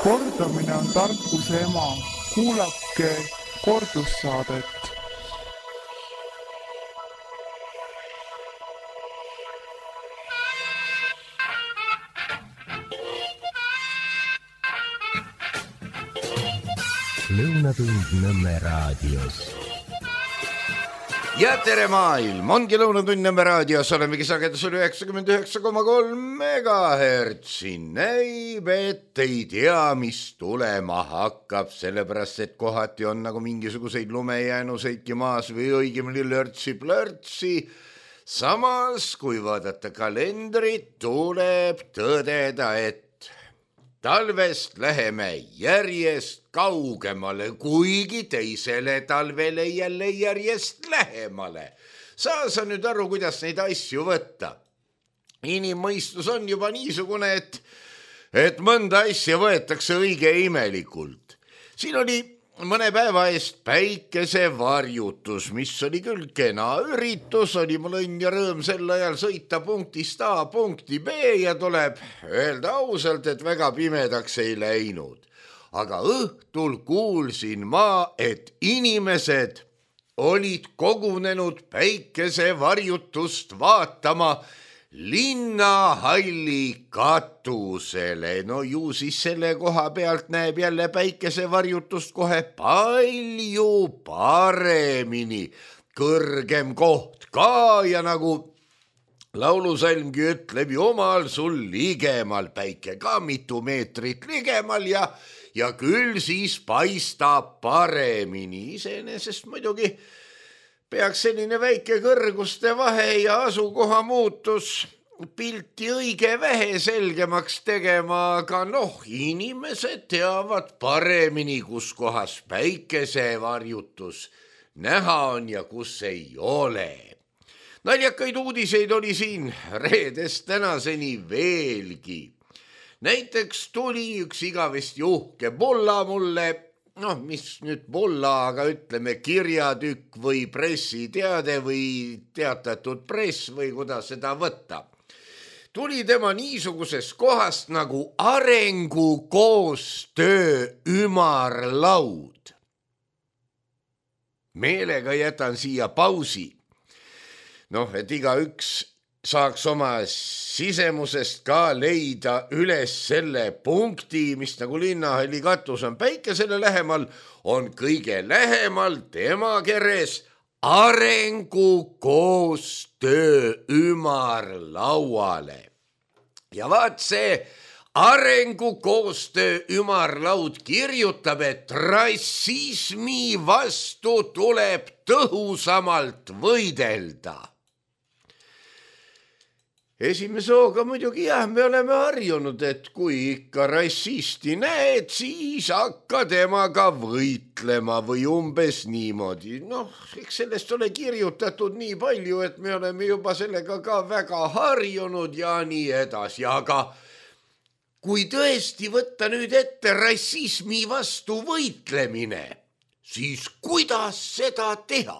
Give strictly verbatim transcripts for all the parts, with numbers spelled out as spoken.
Kordamine on tarkuse ema. Kuulake kordussaadet. Lõunatund Nõmme raadios. Ja tere maailm, ongi Lõunatund Nõmme raadios, olemegi sagedusel üheksakümmend üheksa koma kolm megahertsi. Näib, et ei tea, mis tulema hakkab, sellepärast, et kohati on nagu mingisuguseid lumejäänuseidki maas või õigemini lörtsi-plörtsi. Samas, kui vaadata kalendrit, tuleb tõdeda, et talvest läheme järjest kaugemale, kuigi teisele talvele jälle järjest lähemale. Saa sa nüüd aru, kuidas neid asju võtta. Inimmõistus on juba niisugune, et, et mõnda asja võetakse õige imelikult. Siin oli mõne päeva eest päikesevarjutus, mis oli küll kena üritus, oli mul õnn ja rõõm sel ajal sõita punktist A punkti B ja tuleb öelda ausalt, et väga pimedaks ei läinud. Aga õhtul kuulsin ma, et inimesed olid kogunenud päikesevarjutust vaatama linnahalli katusele. No ju siis selle koha pealt näeb jälle päikesevarjutust kohe palju paremini. Kõrgem koht ka ja nagu laulusalmgi ütleb, jumal sul ligemal, päike ka mitu meetrit ligemal ja Ja küll siis paistab paremini. Iseenesest muidugi peaks selline väike kõrguste vahe ja asukoha muutus pilti õige vähe selgemaks tegema, aga noh, inimesed teavad paremini, kus kohas päikesevarjutus näha on ja kus ei ole. Naljakaid uudiseid oli siin reedest tänaseni veelgi. Näiteks tuli üks igavesti uhke bolla mulle, noh, mis nüüd bolla, aga ütleme kirjatükk või pressiteade või teatatud press või kuidas seda võtta. Tuli tema niisugusest kohast nagu arengukoostöö ümarlaud. Meelega jätan siia pausi. Noh, et igaüks saaks oma sisemusest ka leida üles selle punkti, mis nagu linnahalli katus on päikesele lähemal, on kõige lähemal tema keres arengukoostöö ümarlauale. Ja vaat see arengukoostöö ümarlaud kirjutab, et rassismi vastu tuleb tõhusamalt võidelda. Esimese hooga muidugi jah, me oleme harjunud, et kui ikka rassisti näed, siis hakka temaga võitlema või umbes niimoodi. Noh, eks sellest ole kirjutatud nii palju, et me oleme juba sellega ka väga harjunud ja nii edasi. Aga kui tõesti võtta nüüd ette rassismi vastu võitlemine, siis kuidas seda teha?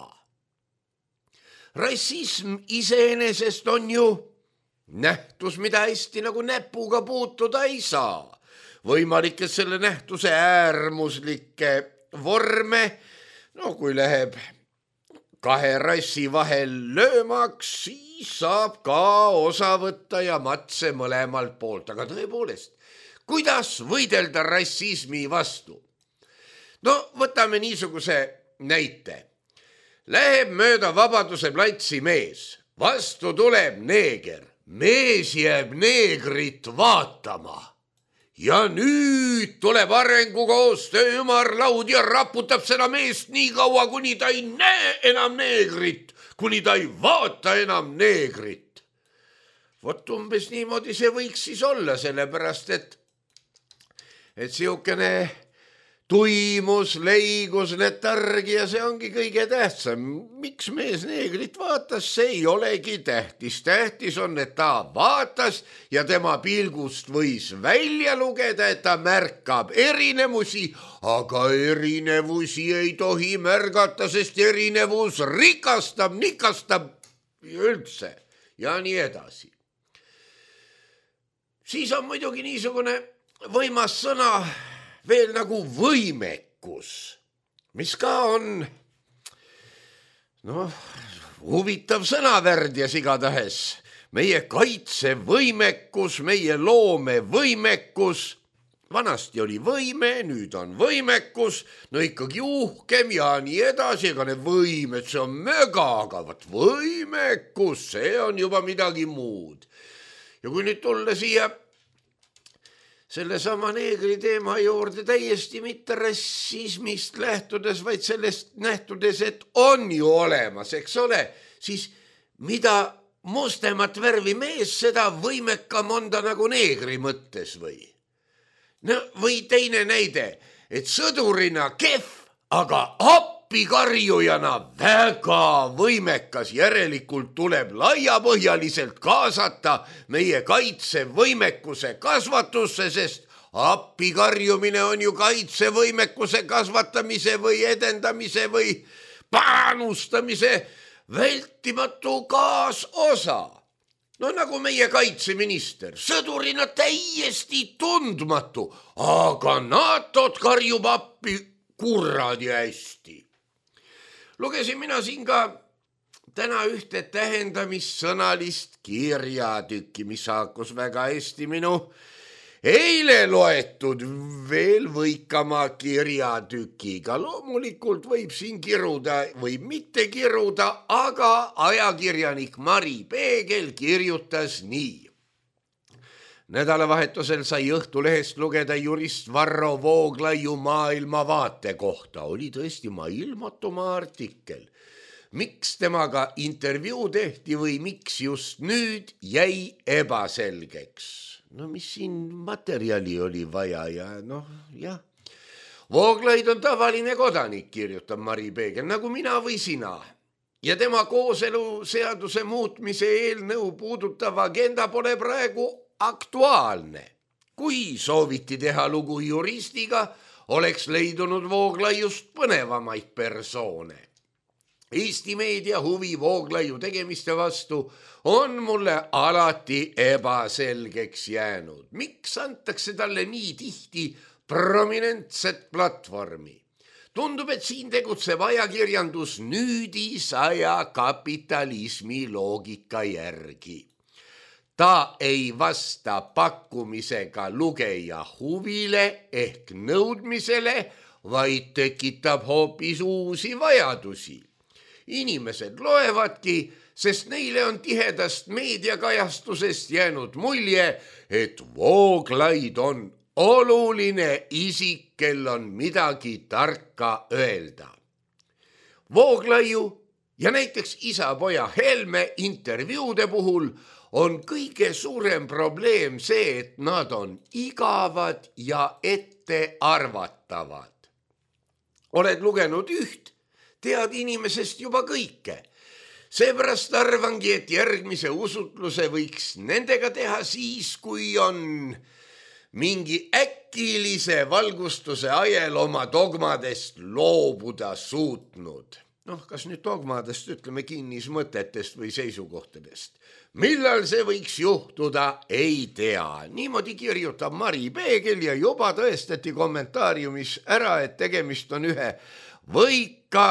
Rassism iseenesest on ju nähtus, mida hästi nagu näpuga puutuda ei saa. Võimalik, et selle nähtuse äärmuslikke vorme, no kui läheb kahe rassi vahel löömaks, siis saab ka osa võtta ja matse mõlemalt poolt. Aga tõepoolest, kuidas võidelda rassismi vastu? No võtame niisuguse näite. Läheb mööda Vabaduse platsi mees, vastu tuleb neeger. Mees jääb neegrit vaatama ja nüüd tuleb arengukoostöö ümarlaud ja raputab seda meest nii kaua, kuni ta ei näe enam neegrit, kuni ta ei vaata enam neegrit. Vot umbes niimoodi see võiks siis olla, sellepärast et, et siukene tuimus, leigus, letargia, see ongi kõige tähtsam. Miks mees neegrit vaatas, see ei olegi tähtis. Tähtis on, et ta vaatas ja tema pilgust võis välja lugeda, et ta märkab erinevusi, aga erinevusi ei tohi märgata, sest erinevus rikastab, nikastab üldse ja nii edasi. Siis on muidugi niisugune võimas sõna veel nagu võimekus, mis ka on noh, huvitav sõnavärdias igatahes. Meie kaitsevõimekus, meie loomevõimekus, vanasti oli võime, nüüd on võimekus, no ikkagi uhkem ja nii edasi, ega need võimed, see on möga, aga vaat võimekus, see on juba midagi muud. Ja kui nüüd tulla siia selle sama neegri teema juurde täiesti mitte rassismist lähtudes, vaid sellest nähtudes, et on ju olemas, eks ole, siis mida mustemat värvi mees, seda võimekam on ta nagu neegri mõttes või? No või teine näide, et sõdurina kehv, aga appikarjujana väga võimekas, järelikult tuleb laiapõhjaliselt kaasata meie kaitsevõimekuse kasvatusse, sest appikarjumine on ju kaitsevõimekuse kasvatamise või edendamise või panustamise vältimatu kaasosa. No nagu meie kaitseminister, sõdurina täiesti tundmatu, aga NATO-t karjub appi kurradi hästi. Lugesin mina siin ka täna ühte tähendamissõnalist kirjatükki, mis haakus väga hästi minu eile loetud veel võikama kirjatükiga. Loomulikult võib siin kiruda või mitte kiruda, aga ajakirjanik Mari Peegel kirjutas nii. Nädalavahetusel sai Õhtulehest lugeda jurist Varro Vooglaiu maailmavaate kohta. Oli tõesti maailmatuma artikkel. Miks temaga intervjuu tehti või miks just nüüd jäi ebaselgeks? No mis siin materjali oli vaja ja noh, jah. Vooglaid on tavaline kodanik, kirjutab Mari Peegel, nagu mina või sina. Ja tema kooselu seaduse muutmise eelnõu puudutav agenda pole praegu aktuaalne. Kui sooviti teha lugu juristiga, oleks leidunud Vooglaiust põnevamaid persoone. Eesti meedia huvi Vooglaiu tegemiste vastu on mulle alati ebaselgeks jäänud. Miks antakse talle nii tihti prominentset platvormi? Tundub, et siin tegutseb ajakirjandus nüüdisaja kapitalismi loogika järgi. Ta ei vasta pakkumisega lugeja huvile ehk nõudmisele, vaid tekitab hoopis uusi vajadusi. Inimesed loevadki, sest neile on tihedast meediakajastusest jäänud mulje, et Vooglaid on oluline isik, kel on midagi tarka öelda. Vooglaiu ja näiteks isa-poja Helme intervjuude puhul on kõige suurem probleem see, et nad on igavad ja ettearvatavad. Oled lugenud üht, tead inimesest juba kõike. Seepärast arvangi, et järgmise usutluse võiks nendega teha siis, kui on mingi äkilise valgustuse ajel oma dogmadest loobuda suutnud. Noh, kas nüüd dogmadest ütleme kinnismõtetest või seisukohtadest. Millal see võiks juhtuda, ei tea. Niimoodi kirjutab Mari Peegel ja juba tõestati kommentaariumis ära, et tegemist on ühe võika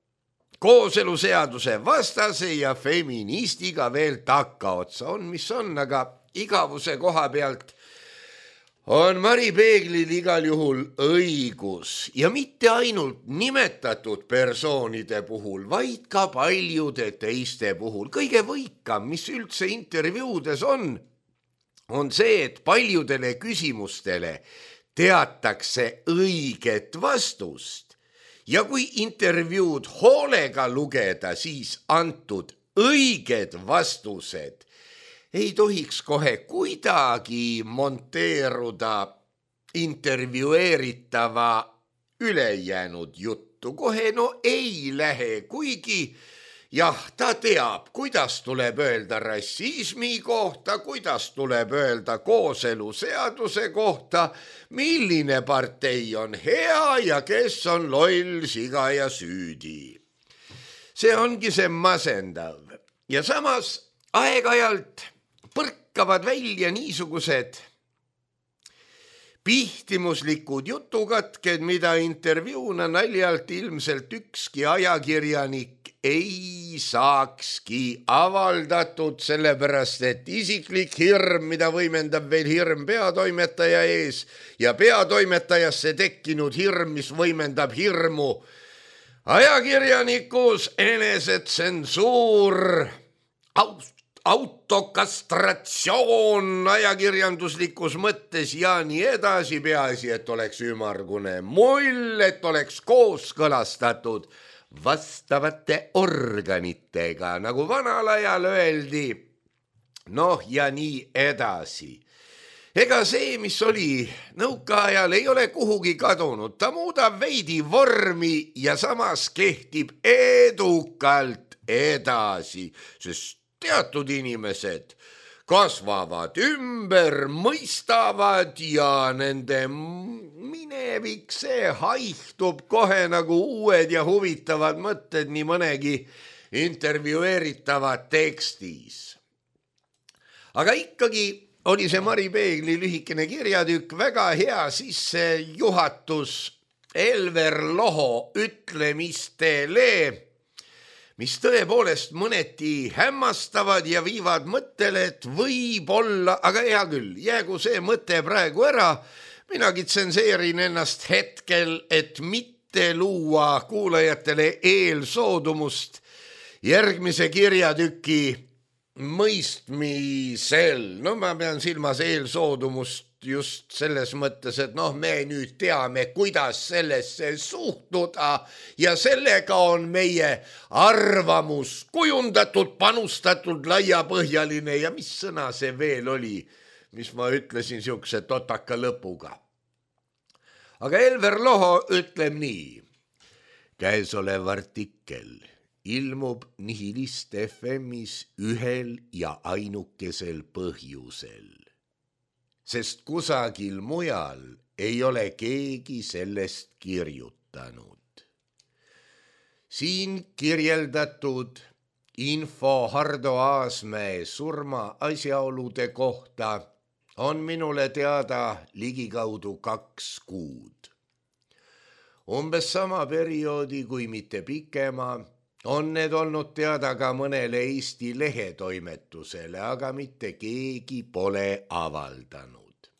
kooseluseaduse vastase ja feministiga veel takkaotsa on, mis on, aga igavuse koha pealt on Mari Peeglil igal juhul õigus ja mitte ainult nimetatud persoonide puhul, vaid ka paljude teiste puhul. Kõige võikam, mis üldse intervjuudes on, on see, et paljudele küsimustele teatakse õiget vastust. Ja kui intervjuud hoolega lugeda, siis antud õiged vastused ei tohiks kohe kuidagi monteeruda intervjueeritava ülejäänud juttu. Kohe no ei lähe, kuigi jah, ta teab, kuidas tuleb öelda rassismi kohta, kuidas tuleb öelda kooseluseaduse kohta, milline partei on hea ja kes on loll, siga ja süüdi. See ongi see masendav. Ja samas aeg-ajalt põrkavad välja niisugused Pihtimuslikud jutukatked, mida intervjuuna naljalt ilmselt ükski ajakirjanik ei saakski avaldatud, sellepärast et isiklik hirm, mida võimendab veel hirm peatoimetaja ees ja peatoimetajasse tekkinud hirm, mis võimendab hirmu ajakirjanikus, enesetsensuur, aust, autokastratsioon ajakirjanduslikus mõttes ja nii edasi, peaasi, et oleks ümmargune mull, et oleks kooskõlastatud vastavate organitega, nagu vanal ajal öeldi, noh ja nii edasi. Ega see, mis oli nõukaajal, ei ole kuhugi kadunud, ta muudab veidi vormi ja samas kehtib edukalt edasi, sest teatud inimesed kasvavad ümber, mõistavad ja nende minevik see haihtub kohe nagu uued ja huvitavad mõtted nii mõnegi intervjueeritava tekstis. Aga ikkagi oli see Mari Peegli lühikene kirjatükk väga hea sissejuhatus Elver Loho ütlemistele, mis tõepoolest mõneti hämmastavad ja viivad mõttele, et võib-olla, aga hea küll, jäägu see mõte praegu ära, minagi tsenseerin ennast hetkel, et mitte luua kuulajatele eelsoodumust järgmise kirjatüki mõistmisel. No ma pean silmas eelsoodumust just selles mõttes, et noh, me nüüd teame, kuidas sellesse suhtuda ja sellega on meie arvamus kujundatud, panustatud, laiapõhjaline ja mis sõna see veel oli, mis ma ütlesin siukse totaka lõpuga. Aga Elver Loho ütleb nii. Käesolev artikkel ilmub Nihilist F M-is ühel ja ainukesel põhjusel, sest kusagil mujal ei ole keegi sellest kirjutanud. Siin kirjeldatud info Hardo Aasmäe surma asjaolude kohta on minule teada ligikaudu kaks kuud. Umbes sama perioodi, kui mitte pikema, on need olnud teada ka mõnele Eesti lehetoimetusele, aga mitte keegi pole avaldanud.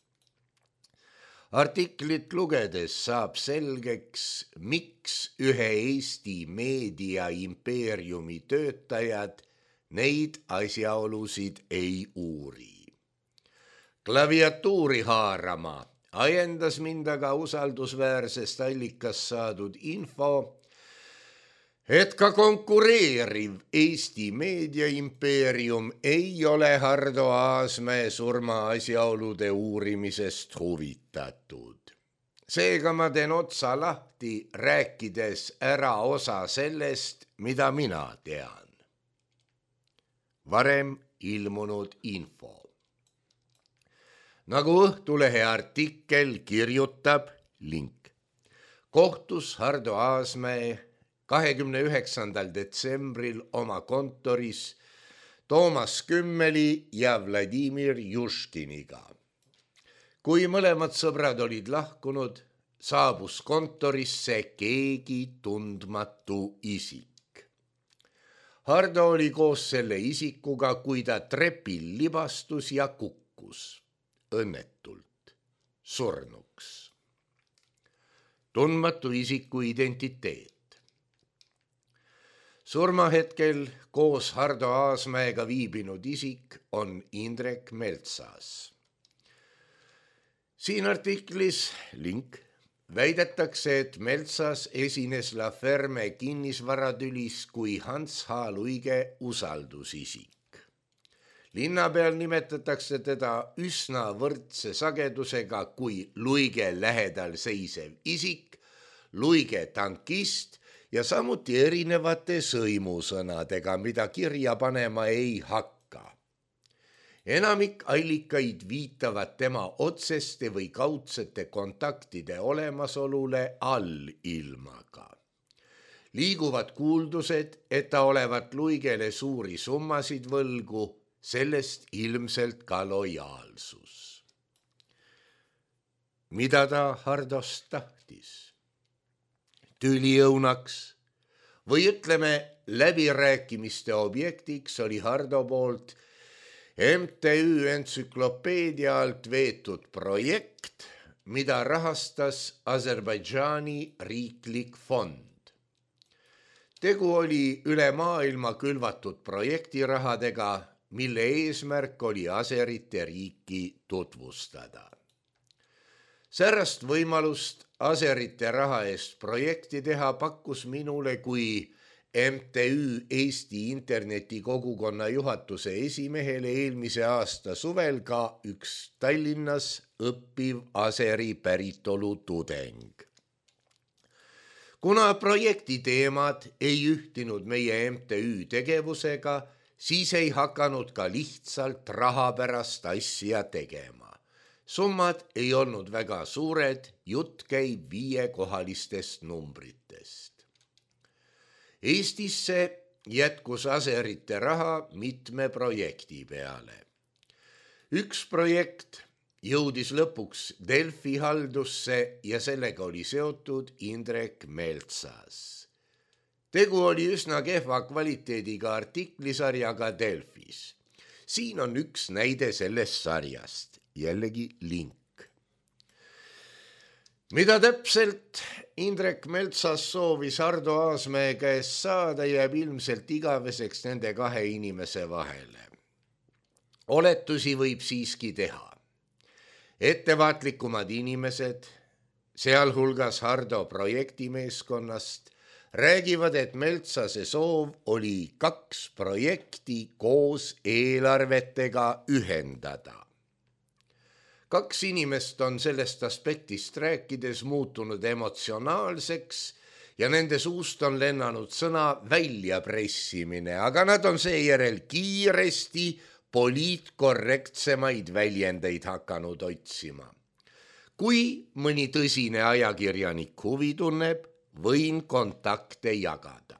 Artiklit lugedes saab selgeks, miks ühe Eesti meedia impeeriumi töötajad neid asjaolusid ei uuri. Klaviatuuri haarama ajendas mind aga usaldusväärsest allikast saadud info, et ka konkureeriv Eesti meediaimpeerium ei ole Hardo Aasmäe surma asjaolude uurimisest huvitatud. Seega ma teen otsa lahti, rääkides ära osa sellest, mida mina tean. Varem ilmunud info. Nagu Õhtulehe artikkel kirjutab, link. Kohtus Hardo Aasmäe kahekümne üheksandal detsembril oma kontoris Toomas Kümmeli ja Vladimir Juškiniga. Kui mõlemad sõbrad olid lahkunud, saabus kontorisse keegi tundmatu isik. Hardo oli koos selle isikuga, kui ta trepil libastus ja kukkus õnnetult surnuks. Tundmatu isiku identiteet. Surmahetkel koos Hardo Aasmäega viibinud isik on Indrek Meltsas. Siin artiklis, link, väidetakse, et Meltsas esines La Ferme kinnisvaratülis kui Hans H. Luige usaldusisik. Linna peal nimetatakse teda üsna võrdse sagedusega kui Luige lähedal seisev isik, Luige tankist ja samuti erinevate sõimusõnadega, mida kirja panema ei hakka. Enamik allikaid viitavad tema otseste või kaudsete kontaktide olemasolule allilmaga. Liiguvad kuuldused, et ta olevat Luigele suuri summasid võlgu, sellest ilmselt ka lojaalsus. mida ta Hardost tahtis. Tüliõunaks või ütleme läbirääkimiste objektiks oli Hardo poolt M T Ü entsüklopeedia alt veetud projekt, mida rahastas Aserbaidžaani riiklik fond. Tegu oli üle maailma külvatud projektirahadega, mille eesmärk oli Aserite riiki tutvustada. Särast võimalust Aserite raha eest projekti teha pakkus minule kui M T Ü Eesti internetikogukonna juhatuse esimehele eelmise aasta suvel ka üks Tallinnas õppiv Aseri päritolu tudeng. Kuna projekti teemad ei ühtinud meie M T Ü tegevusega, siis ei hakanud ka lihtsalt raha pärast asja tegema. Summad ei olnud väga suured, jutt käib viiekohalistest numbritest. Eestisse jätkus Aserite raha mitme projekti peale. Üks projekt jõudis lõpuks Delfi haldusse ja sellega oli seotud Indrek Meltsas. Tegu oli üsna kehva kvaliteediga artiklisarjaga Delfis. Siin on üks näide sellest sarjast, jällegi link. Mida täpselt Indrek Meltsas soovis Hardo Aasmäe käest saada, jääb ilmselt igaveseks nende kahe inimese vahele. Oletusi võib siiski teha. Ettevaatlikumad inimesed, sealhulgas Hardo projektimeeskonnast, räägivad, et Meltsase soov oli kaks projekti koos eelarvetega ühendada. Kaks inimest on sellest aspektist rääkides muutunud emotsionaalseks ja nende suust on lennanud sõna väljapressimine, aga nad on seejärel kiiresti poliitkorrektsemaid väljendeid hakanud otsima. Kui mõni tõsine ajakirjanik huvi tunneb, võin kontakte jagada.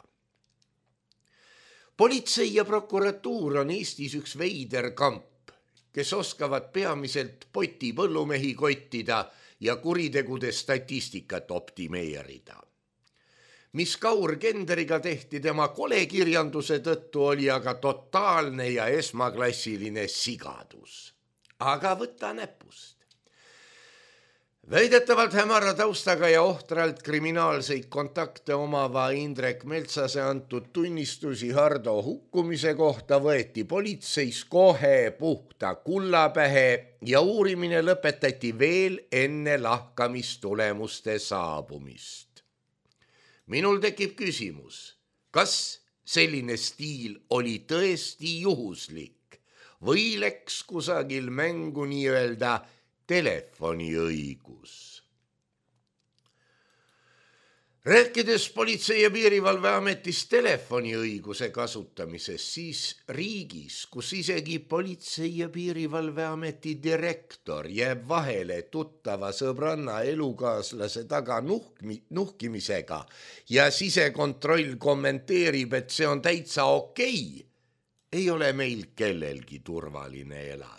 Politsei ja prokuratuur on Eestis üks veider kamp, kes oskavad peamiselt poti põllumehi kottida ja kuritegude statistikat optimeerida. Mis Kaur Kenderiga tehti tema kolekirjanduse tõttu, oli aga totaalne ja esmaklassiline sigadus. Aga võta näpust. Väidetavalt hämara taustaga ja ohtralt kriminaalseid kontakte omava Indrek Meltsase antud tunnistusi Hardo hukkumise kohta võeti politseis kohe puhta kullapähe ja uurimine lõpetati veel enne lahkamistulemuste saabumist. Minul tekib küsimus, kas selline stiil oli tõesti juhuslik või läks kusagil mängu nii-öelda telefoniõigus. Rääkides Politsei- ja Piirivalveametis telefoniõiguse kasutamisest, siis riigis, kus isegi Politsei- ja Piirivalveameti direktor jääb vahele tuttava sõbranna elukaaslase taga nuhkmi, nuhkimisega ja sisekontroll kommenteerib, et see on täitsa okei, ei ole meil kellelgi turvaline elada.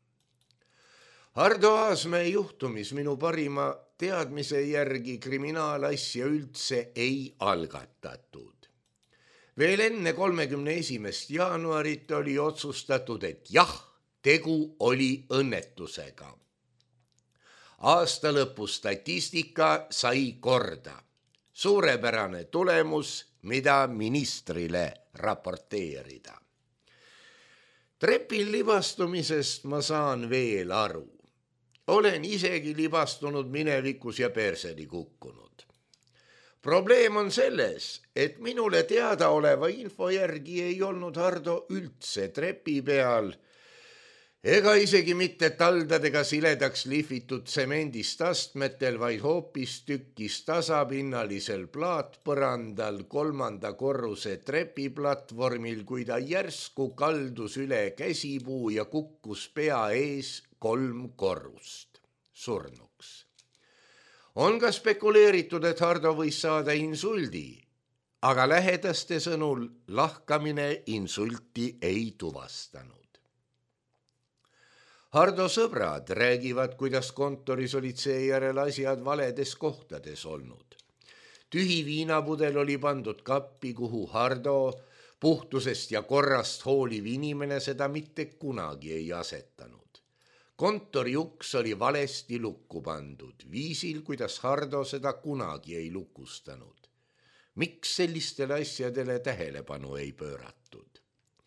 Hardo Aasmäe juhtumis minu parima teadmise järgi kriminaalasja üldse ei algatatud. Veel enne kolmekümne esimest jaanuarit oli otsustatud, et jah, tegu oli õnnetusega. Aasta lõpu statistika sai korda. Suurepärane tulemus, mida ministrile raporteerida. Trepil libastumisest ma saan veel aru. Olen isegi libastunud minevikus ja perseni kukkunud. Probleem on selles, et minule teadaoleva info järgi ei olnud Hardo üldse trepi peal ega isegi mitte taldadega siledaks lihvitud tsemendist astmetel, vaid hoopis tükkis tasapinnalisel plaatpõrandal kolmanda korruse trepiplatvormil, kui ta järsku kaldus üle käsipuu ja kukkus pea ees kolm korrust surnuks. On ka spekuleeritud, et Hardo võis saada insuldi, aga lähedaste sõnul lahkamine insulti ei tuvastanud. Hardo sõbrad räägivad, kuidas kontoris olid seejärel asjad valedes kohtades olnud. Tühi viinapudel oli pandud kappi, kuhu Hardo, puhtusest ja korrast hooliv inimene, seda mitte kunagi ei asetanud. Kontori uks oli valesti lukku pandud, viisil, kuidas Hardo seda kunagi ei lukustanud. Miks sellistele asjadele tähelepanu ei pööratud?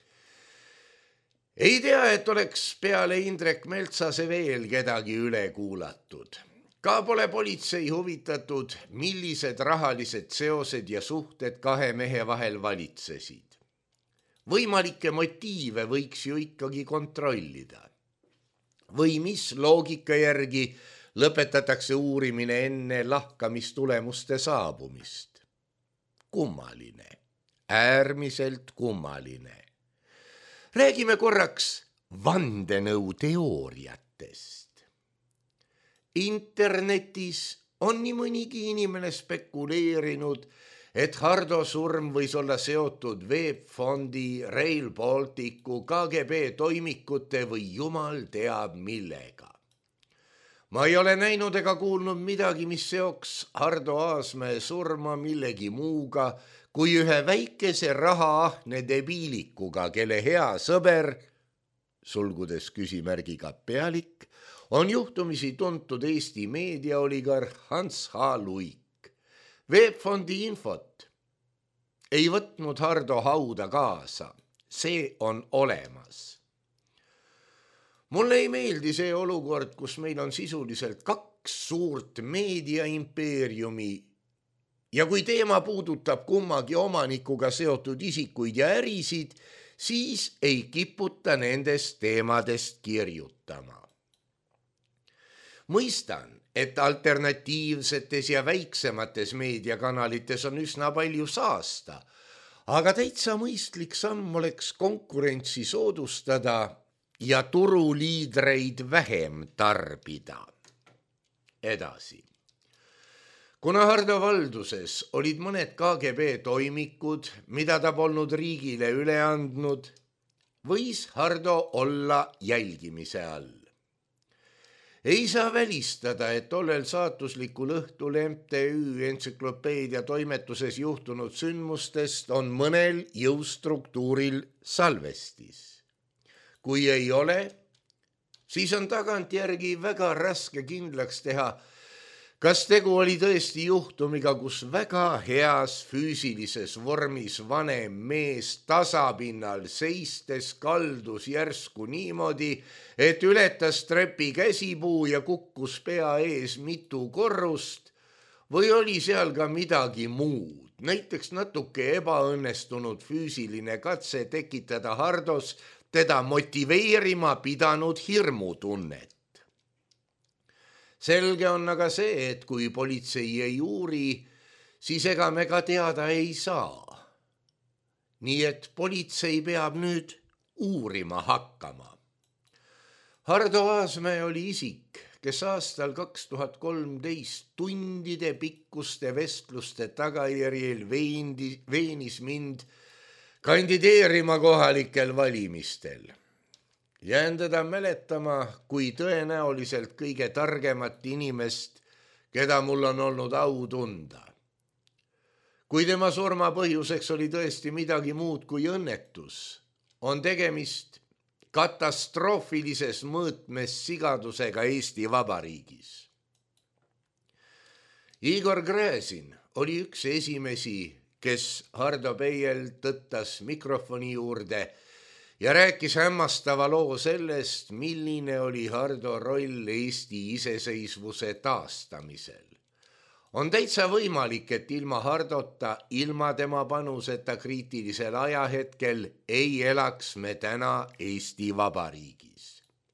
Ei tea, et oleks peale Indrek Meltsase veel kedagi üle kuulatud. Ka pole politsei huvitatud, millised rahalised seosed ja suhted kahe mehe vahel valitsesid. Võimalikke motiive võiks ju ikkagi kontrollida. Või mis loogika järgi lõpetatakse uurimine enne lahkamistulemuste saabumist? Kummaline, äärmiselt kummaline. Räägime korraks vandenõuteooriatest. Internetis on nii mõnigi inimene spekuleerinud, et Hardo surm võis olla seotud Veebfondi, Rail Balticu, K G B toimikute või jumal teab millega. Ma ei ole näinud ega kuulnud midagi, mis seoks Hardo Aasmäe surma millegi muuga kui ühe väikese rahaahne debiilikuga, kelle hea sõber, sulgudes küsimärgiga pealik, on juhtumisi tuntud Eesti meediaoligarh Hans H. Luik. Veebfondi infot ei võtnud Hardo hauda kaasa, see on olemas. Mulle ei meeldi see olukord, kus meil on sisuliselt kaks suurt meediaimpeeriumi ja kui teema puudutab kummagi omanikuga seotud isikuid ja ärisid, siis ei kiputa nendest teemadest kirjutama. Mõistan, et alternatiivsetes ja väiksemates meediakanalites on üsna palju saasta, aga täitsa mõistlik samm oleks konkurentsi soodustada ja turuliidreid vähem tarbida. Edasi. Kuna Hardo valduses olid mõned K G B toimikud, mida ta polnud riigile üle andnud, võis Hardo olla jälgimise all. Ei saa välistada, et tollel saatuslikul õhtul M T Ü entsüklopeedia toimetuses juhtunud sündmustest on mõnel jõustruktuuril salvestis. Kui ei ole, siis on tagantjärgi väga raske kindlaks teha, kas tegu oli tõesti juhtumiga, kus väga heas füüsilises vormis vanem mees tasapinnal seistes kaldus järsku niimoodi, et ületas trepi käsipuu ja kukkus pea ees mitu korrust, või oli seal ka midagi muud, näiteks natuke ebaõnnestunud füüsiline katse tekitada Hardos teda motiveerima pidanud hirmutunnet. Selge on aga see, et kui politsei ei uuri, siis ega me ka teada ei saa. Nii et politsei peab nüüd uurima hakkama. Hardo Aasmäe oli isik, kes aastal kaks tuhat kolmteist tundide pikkuste vestluste tagajärjel veenis mind kandideerima kohalikel valimistel. Jään teda mäletama kui tõenäoliselt kõige targemat inimest, keda mul on olnud au tunda. Kui tema surma põhjuseks oli tõesti midagi muud kui õnnetus, on tegemist katastroofilises mõõtmes sigadusega Eesti Vabariigis. Igor Gräzin oli üks esimesi, kes Hardo Peiel tõttas mikrofoni juurde ja rääkis hämmastava loo sellest, milline oli Hardo roll Eesti iseseisvuse taastamisel. On täitsa võimalik, et ilma Hardota, ilma tema panuseta kriitilisel ajahetkel ei elaks me täna Eesti Vabariigis.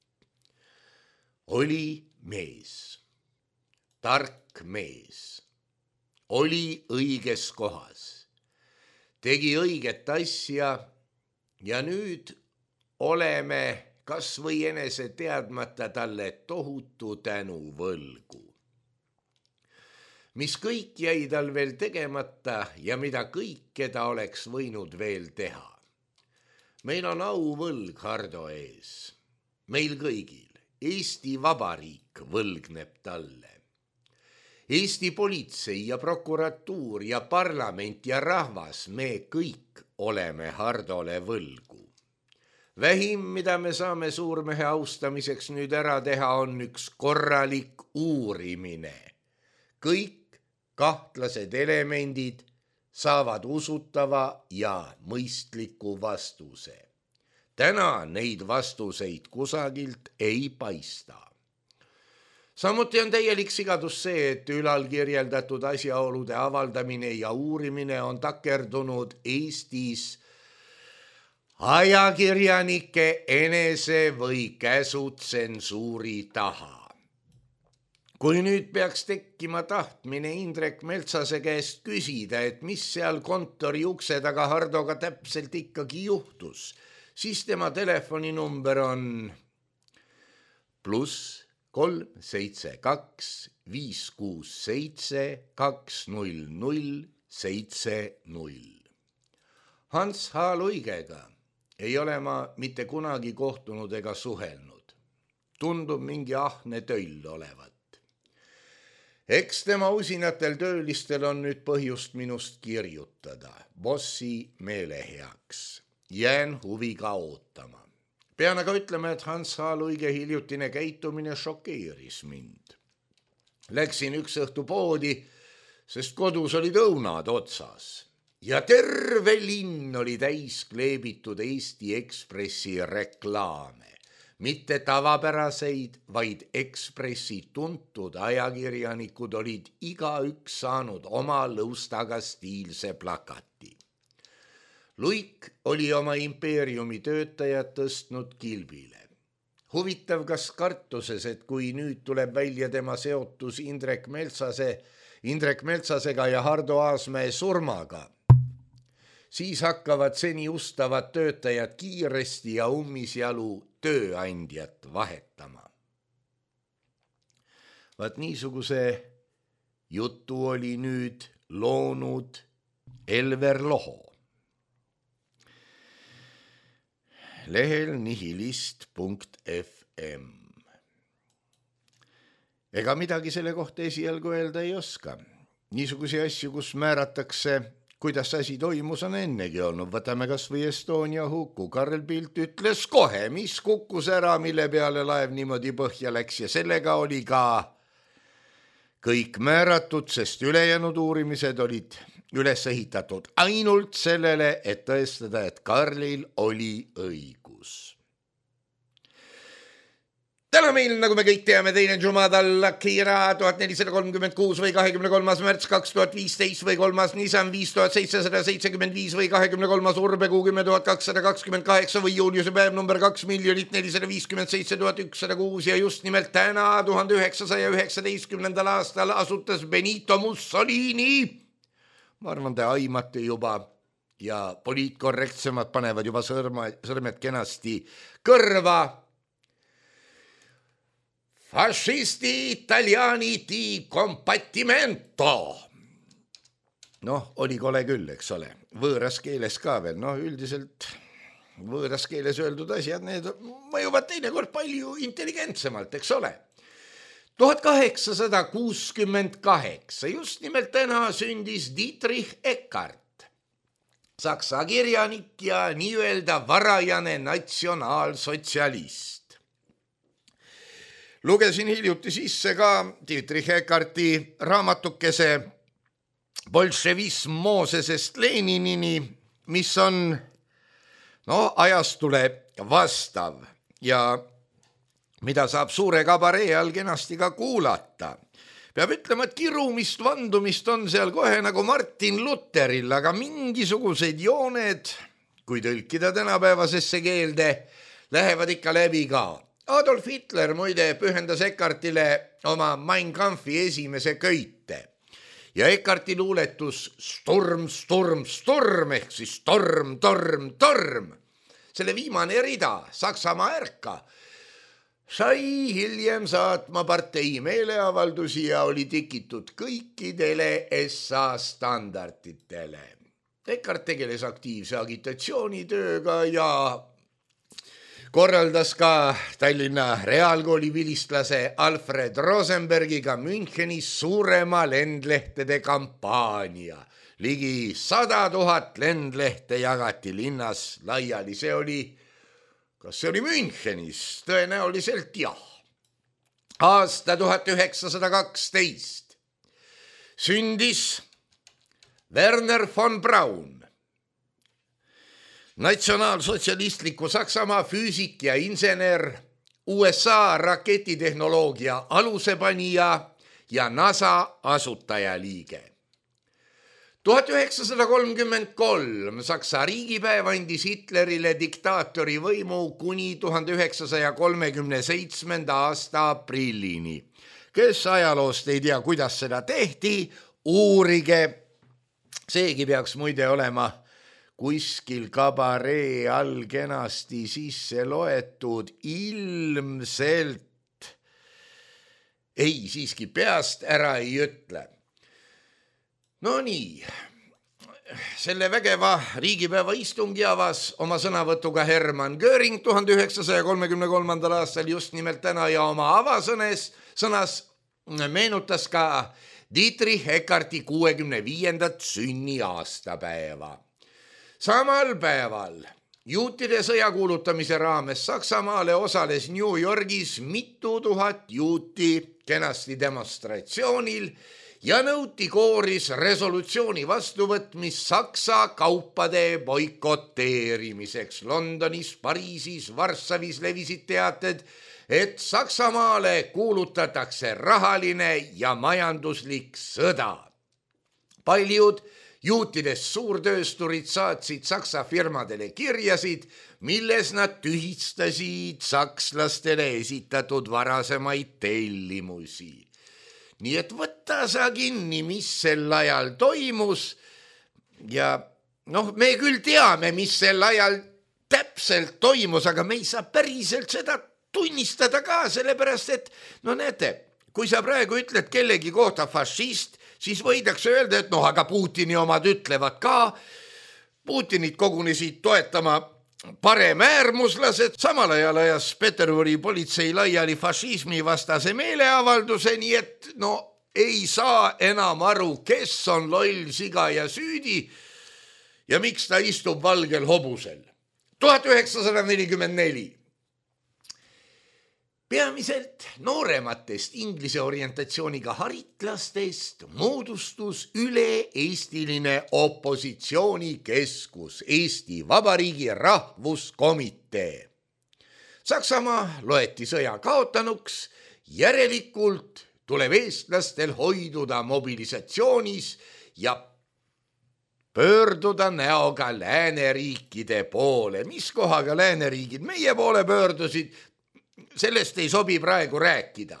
Oli mees, tark mees, oli õiges kohas, tegi õiget asja ja nüüd oleme kas või enese teadmata talle tohutu tänu võlgu. Mis kõik jäi tal veel tegemata ja mida kõike ta oleks võinud veel teha. Meil on auvõlg Hardo ees, meil kõigil, Eesti Vabariik võlgneb talle. Eesti politsei ja prokuratuur ja parlament ja rahvas, me kõik oleme Hardole võlgu. Vähim, mida me saame suurmehe austamiseks nüüd ära teha, on üks korralik uurimine. Kõik kahtlased elemendid saavad usutava ja mõistliku vastuse. Täna neid vastuseid kusagilt ei paista. Samuti on täielik sigadus see, et ülal kirjeldatud asjaolude avaldamine ja uurimine on takerdunud Eestis ajakirjanike enese või käsutsensuuri taha. Kui nüüd peaks tekkima tahtmine Indrek Meltsase käest küsida, et mis seal kontori ukse taga Hardoga täpselt ikkagi juhtus, siis tema telefoninumber on pluss kolm seitse kaks viis kuus seitse kaks null null seitse null. Hans H. Luigega ei ole ma mitte kunagi kohtunud ega suhelnud. Tundub mingi ahne töll olevat. Eks tema usinatel töölistel on nüüd põhjust minust kirjutada. Bossi meele heaks. Jään huviga ootama. Pean aga ütlema, et Hans H. Luige hiljutine käitumine šokeeris mind. Läksin üks õhtu poodi, sest kodus olid õunad otsas. Ja terve linn oli täis kleebitud Eesti Ekspressi reklaame. Mitte tavapäraseid, vaid Ekspressi tuntud ajakirjanikud olid igaüks saanud oma lõustaga stiilse plakati. Luik oli oma impeeriumi töötajad tõstnud kilbile. Huvitav, kas kartuses, et kui nüüd tuleb välja tema seotus Indrek Meltsase, Indrek Meltsasega ja Hardo Aasmäe surmaga, siis hakkavad seni ustavad töötajad kiiresti ja ummisjalu tööandjat vahetama. Vaat niisuguse jutu oli nüüd loonud Elver Loho. Lehel nihilist punkt f m. Ega midagi selle kohta esialgu öelda ei oska. Niisuguse asju, kus määratakse, kuidas asi toimus, on ennegi olnud. Võtame kas või Estonia huku. Karl Pilt ütles kohe, mis kukkus ära, mille peale laev niimoodi põhja läks, ja sellega oli ka kõik määratud, sest ülejäänud uurimised olid üles ehitatud ainult sellele, et tõestada, et Karlil oli õigus. Täna meil, nagu me kõik teame, teine Jumadal Akira tuhat nelisada kolmkümmend kuus või kahekümne kolmas märts kaks tuhat viisteist või kolmas Nissan viis tuhat seitsesada seitsekümmend viis või kahekümne kolmas Urbekuu kümme tuhat kakssada kakskümmend kaheksa või juuliuse päev number kaks miljonit nelisada viiskümmend seitse tuhat ükssada kuus ja just nimelt täna tuhande üheksasaja üheksateistkümnendal aastal asutas Benito Mussolini. Ma arvan, te aimate juba ja poliitkorrektsemad panevad juba sõrma, sõrmed kenasti kõrva. Fascisti italiani di combattimento. Noh, oli kole küll, eks ole. Võõras keeles ka veel. Noh, üldiselt võõras keeles öeldud asjad, need mõjuvad teinekord palju intelligentsemalt, eks ole. tuhat kaheksasada kuuskümmend kaheksa, just nimelt täna sündis Dietrich Eckart, saksa kirjanik ja nii-öelda varajane natsionaalsotsialist. Lugesin hiljuti sisse ka Dietrich Eckarti raamatukese Bolševism Moosesest Leninini, mis on no, ajastule vastav ja mida saab suure kabaree all kenasti ka kuulata. Peab ütlema, et kirumist, vandumist on seal kohe nagu Martin Lutheril, aga mingisugused jooned, kui tõlkida tänapäevasesse keelde, lähevad ikka läbi ka. Adolf Hitler muide pühendas Eckartile oma Mein Kampfi esimese köite. Ja Eckarti luuletus Sturm, Sturm, Sturm ehk siis torm, torm, torm. Selle viimane rida, Saksamaa ärka, sai hiljem saatma partei meeleavaldusi ja oli tikitud kõikidele S A standarditele. Eckart tegeles aktiivse agitatsioonitööga ja korraldas ka Tallinna Reaalkooli vilistlase Alfred Rosenbergiga Münchenis suurema lendlehtede kampaania. Ligi sada tuhat lendlehte jagati linnas laiali. See oli, kas see oli Münchenis? Tõenäoliselt jah. Aasta tuhat üheksasada kaksteist sündis Werner von Braun, natsionaalsotsialistliku Saksamaa füüsik ja insener, U S A raketitehnoloogia alusepanija ja NASA asutajaliige. tuhat üheksasada kolmkümmend kolm Saksa riigipäev andis Hitlerile diktaatori võimu kuni tuhande üheksasaja kolmekümne seitsmenda aasta aprillini. Kes ajaloost ei tea, kuidas seda tehti, uurige. Seegi peaks muide olema kuskil kabaree all kenasti sisse loetud. Ilmselt ei, siiski peast ära ei ütle. No nii, selle vägeva riigipäeva istungi avas oma sõnavõtuga Hermann Göring tuhande üheksasaja kolmekümne kolmandal aastal just nimelt täna ja oma avasõnes sõnas meenutas ka Dietrich Eckarti kuuekümne viiendat sünni aastapäeva. Samal päeval juutide sõja kuulutamise raames Saksamaale osales New Yorgis mitu tuhat juuti kenasti demonstratsioonil ja nõuti kooris resolutsiooni vastuvõtmist Saksa kaupade boikoteerimiseks. Londonis, Pariisis, Varssavis levisid teated, et Saksamaale kuulutatakse rahaline ja majanduslik sõda. Paljud juutidest suurtöösturid saatsid Saksa firmadele kirjasid, milles nad tühistasid sakslastele esitatud varasemaid tellimusi. Nii et võtta sa kinni, mis sel ajal toimus ja noh, me küll teame, mis sel ajal täpselt toimus, aga me ei saa päriselt seda tunnistada ka, sellepärast et no näete, kui sa praegu ütled kellegi kohta fašist, siis võidakse öelda, et noh, aga Putini omad ütlevad ka, Putinit kogunesid toetama paremäärmuslased, samal ajal ajas Peterburi politsei laiali fašismi vastase meeleavalduse, nii et no ei saa enam aru, kes on loll, siga ja süüdi ja miks ta istub valgel hobusel. tuhat üheksasada nelikümmend neli Peamiselt noorematest inglise orientatsiooniga haritlastest moodustus üle-eestiline opositsioonikeskus Eesti Vabariigi Rahvuskomitee. Saksamaa loeti sõja kaotanuks, järelikult tuleb eestlastel hoiduda mobilisatsioonis ja pöörduda näoga lääneriikide poole. Mis kohaga lääneriigid meie poole pöördusid? Sellest ei sobi praegu rääkida.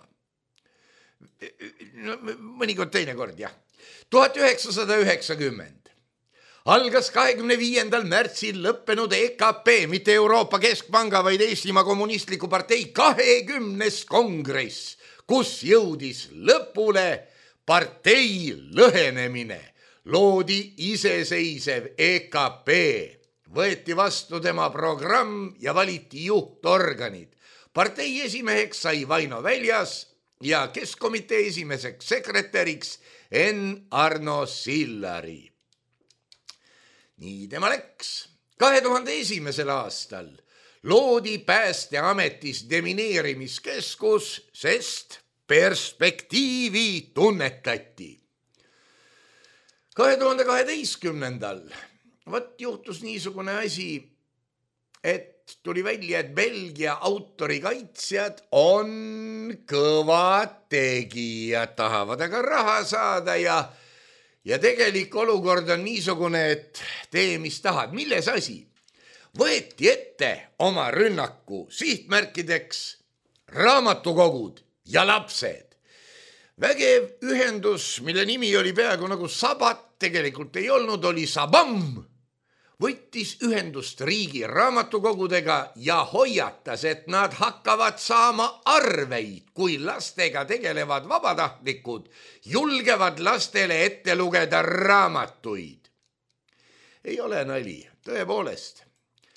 No, mõnikord teine kord, jah. tuhat üheksasada üheksakümmend algas kahekümne viiendal märtsil lõppenud E K P, mitte Euroopa Keskpanga, vaid Eestimaa Kommunistliku Partei kahekümnes kongress, kus jõudis lõpule partei lõhenemine. Loodi iseseisev E K P, võeti vastu tema programm ja valiti juhtorganid. Partei esimeheks sai Vaino Väljas ja keskkomitee esimeseks sekretäriks N. Arno Sillari. Nii tema läks. kahe tuhande esimesel aastal loodi Päästeametis demineerimiskeskus, sest perspektiivi tunnetati. kahe tuhande kaheteistkümnendal Vat juhtus niisugune asi, et tuli välja, et Belgia autorikaitsjad on kõvad tegijad, tahavad aga raha saada ja, ja tegelik olukord on niisugune, et tee mis tahad. Milles asi? Võeti ette oma rünnaku sihtmärkideks raamatukogud ja lapsed. Vägev ühendus, mille nimi oli peaaegu nagu Sabat, tegelikult ei olnud, oli Sabam. Võttis ühendust riigi raamatukogudega ja hoiatas, et nad hakkavad saama arveid, kui lastega tegelevad vabatahtlikud julgevad lastele ette lugeda raamatuid. Ei ole nali, tõepoolest.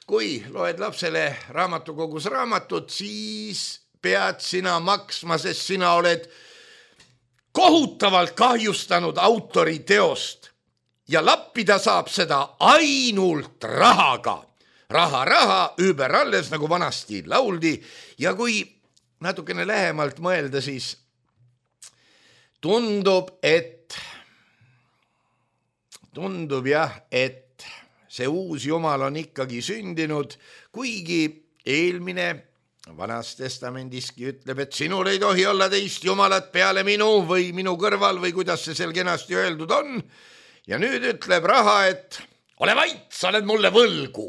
kui loed lapsele raamatukogus raamatut, siis pead sina maksma, sest sina oled kohutavalt kahjustanud autori teost ja lappida saab seda ainult rahaga. Raha, raha, üüber alles, nagu vanasti lauldi, ja kui natukene lähemalt mõelda, siis tundub, et tundub jah, et see uus jumal on ikkagi sündinud, kuigi eelmine Vanas Testamendiski ütleb, et sinul ei tohi olla teist jumalat peale minu või minu kõrval või kuidas see seal kenasti öeldud on. Ja nüüd ütleb raha, et ole vait, sa oled mulle võlgu.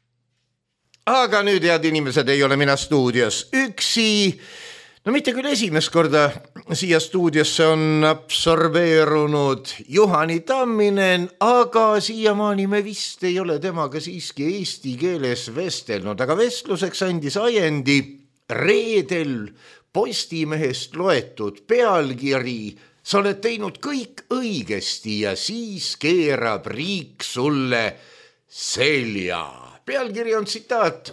Aga nüüd, head inimesed, ei ole mina stuudios üksi. No mitte küll esimest korda siia stuudiosse on absorbeerunud Juhani Tamminen, aga siiamaani me vist ei ole temaga siiski eesti keeles vestelnud, aga vestluseks andis ajendi reedel Postimehest loetud pealkiri: sa oled teinud kõik õigesti ja siis keerab riik sulle selja. Pealkiri on tsitaat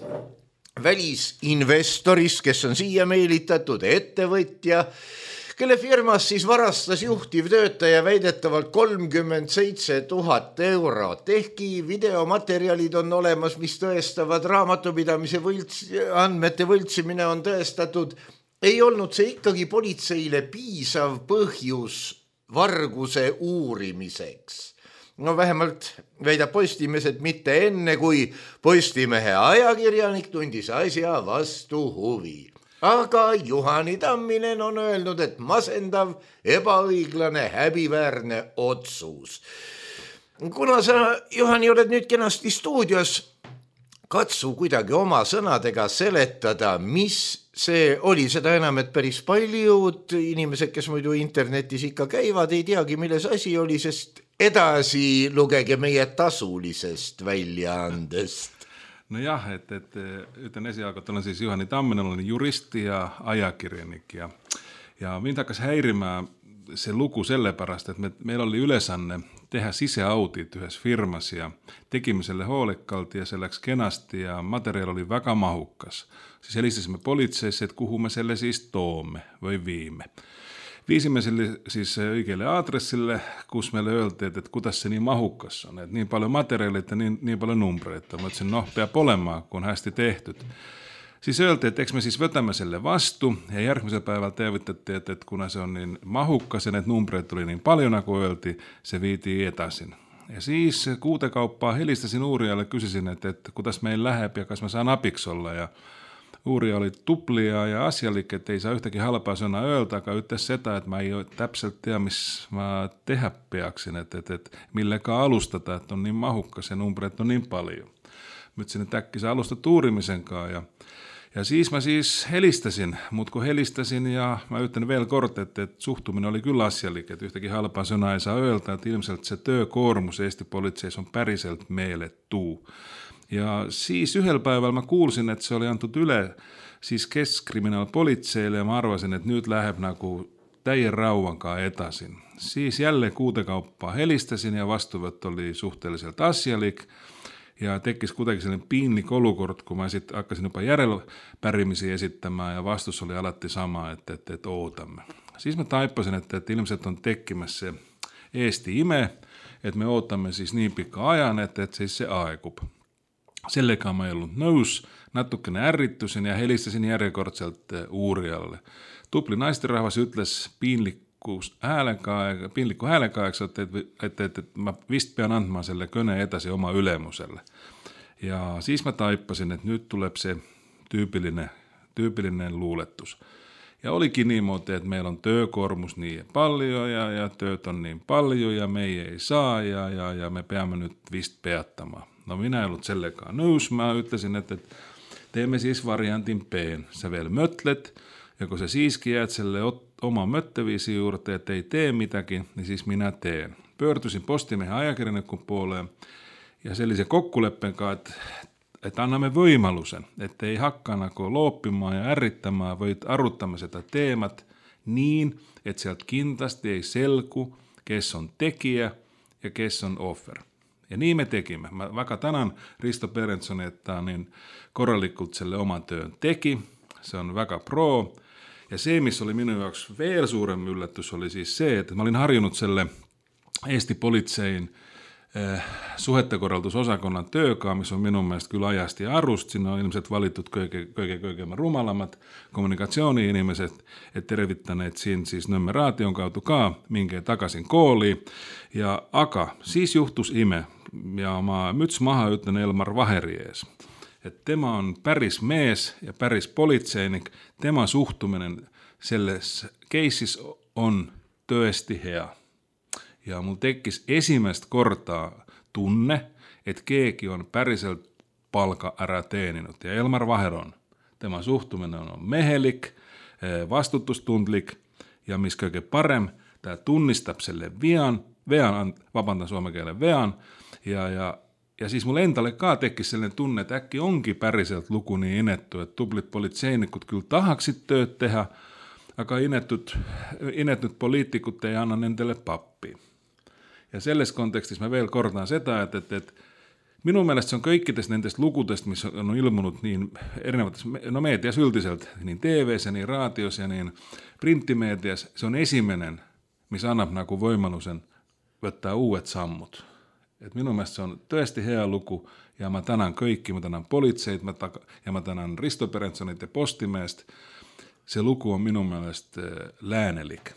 välisinvestorist, kes on siia meelitatud, ettevõtja, kelle firmas siis varastas juhtiv töötaja väidetavalt kolmkümmend seitse tuhat eurot. Ehkki videomaterjalid on olemas, mis tõestavad raamatupidamise võlts, andmete võltsimine on tõestatud, ei olnud see ikkagi politseile piisav põhjus varguse uurimiseks. No vähemalt väidab Postimees, et mitte enne, kui Postimehe ajakirjanik tundis asja vastu huvi. Aga Juhani Tamminen on öelnud, et masendav, ebaõiglane, häbiväärne otsus. Kuna sa, Juhani, oled nüüd kenasti stuudios, katsu kuidagi oma sõnadega seletada, mis see oli, seda enam, et päris paljud inimesed, kes muidu internetis ikka käivad, ei teagi, milles asi oli, sest edasi lugege meie tasulisest väljaandest. No jah, et, et ütlen esialgu, et olen siis Juhani Tamminen, olen juristi ja ajakirjanik ja, ja mind hakkas häirima see lugu sellepärast, et me, meil oli ülesanne teha siseaudit ühes firmas ja tegime selle hoolekalt ja see läks kenasti ja materjal oli väga mahukas. Siis helistasime politseisse, et kuhu me selle siis toome või viime. Viisime selle siis õigele aadressile, kus meile öeldi, et, et kuidas see nii mahukas on, et nii palju materjalit ja nii, nii palju numbreid. Ma ütlesin, noh, peab olema, kui on hästi tehtud. Siis öeldi, et eks me siis võtame selle vastu ja järgmisel päeval teavitati, et, et kuna see on nii mahukas ja need numbreid tuli nii palju, nagu öeldi, see viidi edasi. Ja siis kuude kaupa helistasin uurijale, küsisin, et, et kuidas meil läheb ja kas ma saan abiks olla ja uurija oli tupli ja, ja asjalik, et ei saa ühtegi halba sõna öelda, aga ütles seda, et ma ei täpselt tea, mis ma teha peaksin, et, et, et millega alustada, et on nii mahukas ja numbreid on nii palju. Ma ütlesin, et äkki sa alustad uurimisega ja, ja siis ma siis helistasin, muudku helistasin ja ma ütlen veel kord, et, et suhtumine oli küll asjalik, et ühtegi halba sõna ei saa öelda, et ilmselt see töökoormus Eesti politseis on päriselt meeletu. Ja siis ühel päeval ma kuulsin, et see oli antud üle siis keskkriminaalpolitseile ja ma arvasin, et nüüd läheb nagu täie rauaga edasi. Siis jälle kuude kaupa helistasin ja vastuvõtt oli suhteliselt asjalik ja tekkis kuidagi selline piinlik olukord, kui ma esit, hakkasin juba järelpärimisi esitama ja vastus oli alati sama, et, et, et oodame. Siis ma taipasin, et, et ilmselt on tekkimas see Eesti ime, et me ootame siis nii pika ajan, et, et siis see aegub. Sellega ma ei olnud nõus, natukene ärritusin ja helistasin järjekordselt uurijalle. Tupli naisterahvas ütles piinliku häälega, piinliku häälega, et, et, et, et, et ma vist pean andma selle kõne edasi oma ülemusele. Ja siis ma taipasin, et nüüd tuleb see tüüpiline, tüüpiline luuletus. Ja oligi niimoodi, et meil on töökoormus nii palju ja, ja tööd on nii palju ja meie ei saa ja, ja, ja me peame nüüd vist peatama. No minä ei ollut sellekaan nõus, mä ütlesin, että, että teemme siis variantin B. Sä vielä mötlet, ja kun sä siiski jäät selle oma möttöviisi juurde, että ei tee mitäkin, niin siis minä teen. Pöörtyisin Postimehe ajakirjanikun puoleen, ja sellisen kokkuleppenkaan, että, että annamme võimalusen, että ei hakkaa nagu looppimaan ja ärrittämään, voit arruttamme sitä teemat niin, että sieltä kindlasti ei selku, kes on tekijä ja kes on offer. Ja niin me tekimme. Mä väga tänan Risto Berensoni, että tämä niin korrallikult selle oman työn teki. Se on väga pro. Ja se, missä oli minun jaoks veel suurempi yllätys, oli siis se, että mä olin harjunut selle Eesti politsein eh, suhettekorraltusosakonnan töökaan, missä on minun mielestä kyllä ajasti arust. Siinä on ilmeisesti valitut köike, köike, köikemän rumalammat kommunikaatiooni-inimeset, että tervittäneet siinä siis numeraation kautta kaa, minkä takaisin kooliin. Ja aka, siis juhtus ime, ja mä myts maha ytän Elmar Vaheries. Että tämä on päris mees ja päris politseinik, tämä suhtuminen selles keissis on töösti hea. Ja mulla tekkis ensimmäistä kortaa tunne, että keegi on päriselt palka ära teeninut. Ja Elmar Vaheron, tämä suhtuminen on mehelik, vastutustundlik ja mis kõige parem, tämä tunnistab selle vean, vean, vabandan suomen kielen vean, ja, ja Ja siis mulle endalle ka tekkis sellainen tunne, että äkki onkin päriselt luku niin inettu, että tublit politseinikut kyllä tahaksid tööd tehdä, aga inettut, inettut poliitikut ei anna nendele pappi. Ja selles kontekstissa mä veel kordan seda, että, että, että minun mielestä se on kõikidest nendest lugudest, mis on ilmunut niin erinevates, no medias yldiselt, niin T V:ssä, niin raatios ja niin printtimeedias, se on esimenen, missä annab nagu võimalusen võttaa uudet sammut. Et minun mielestä se on tõesti hea luku ja mä tänan kõiki, mä tänan politseit mä taka, ja mä tänan Risto Berensonit ja Postimeest. Se luku on minun mielestä läänelik.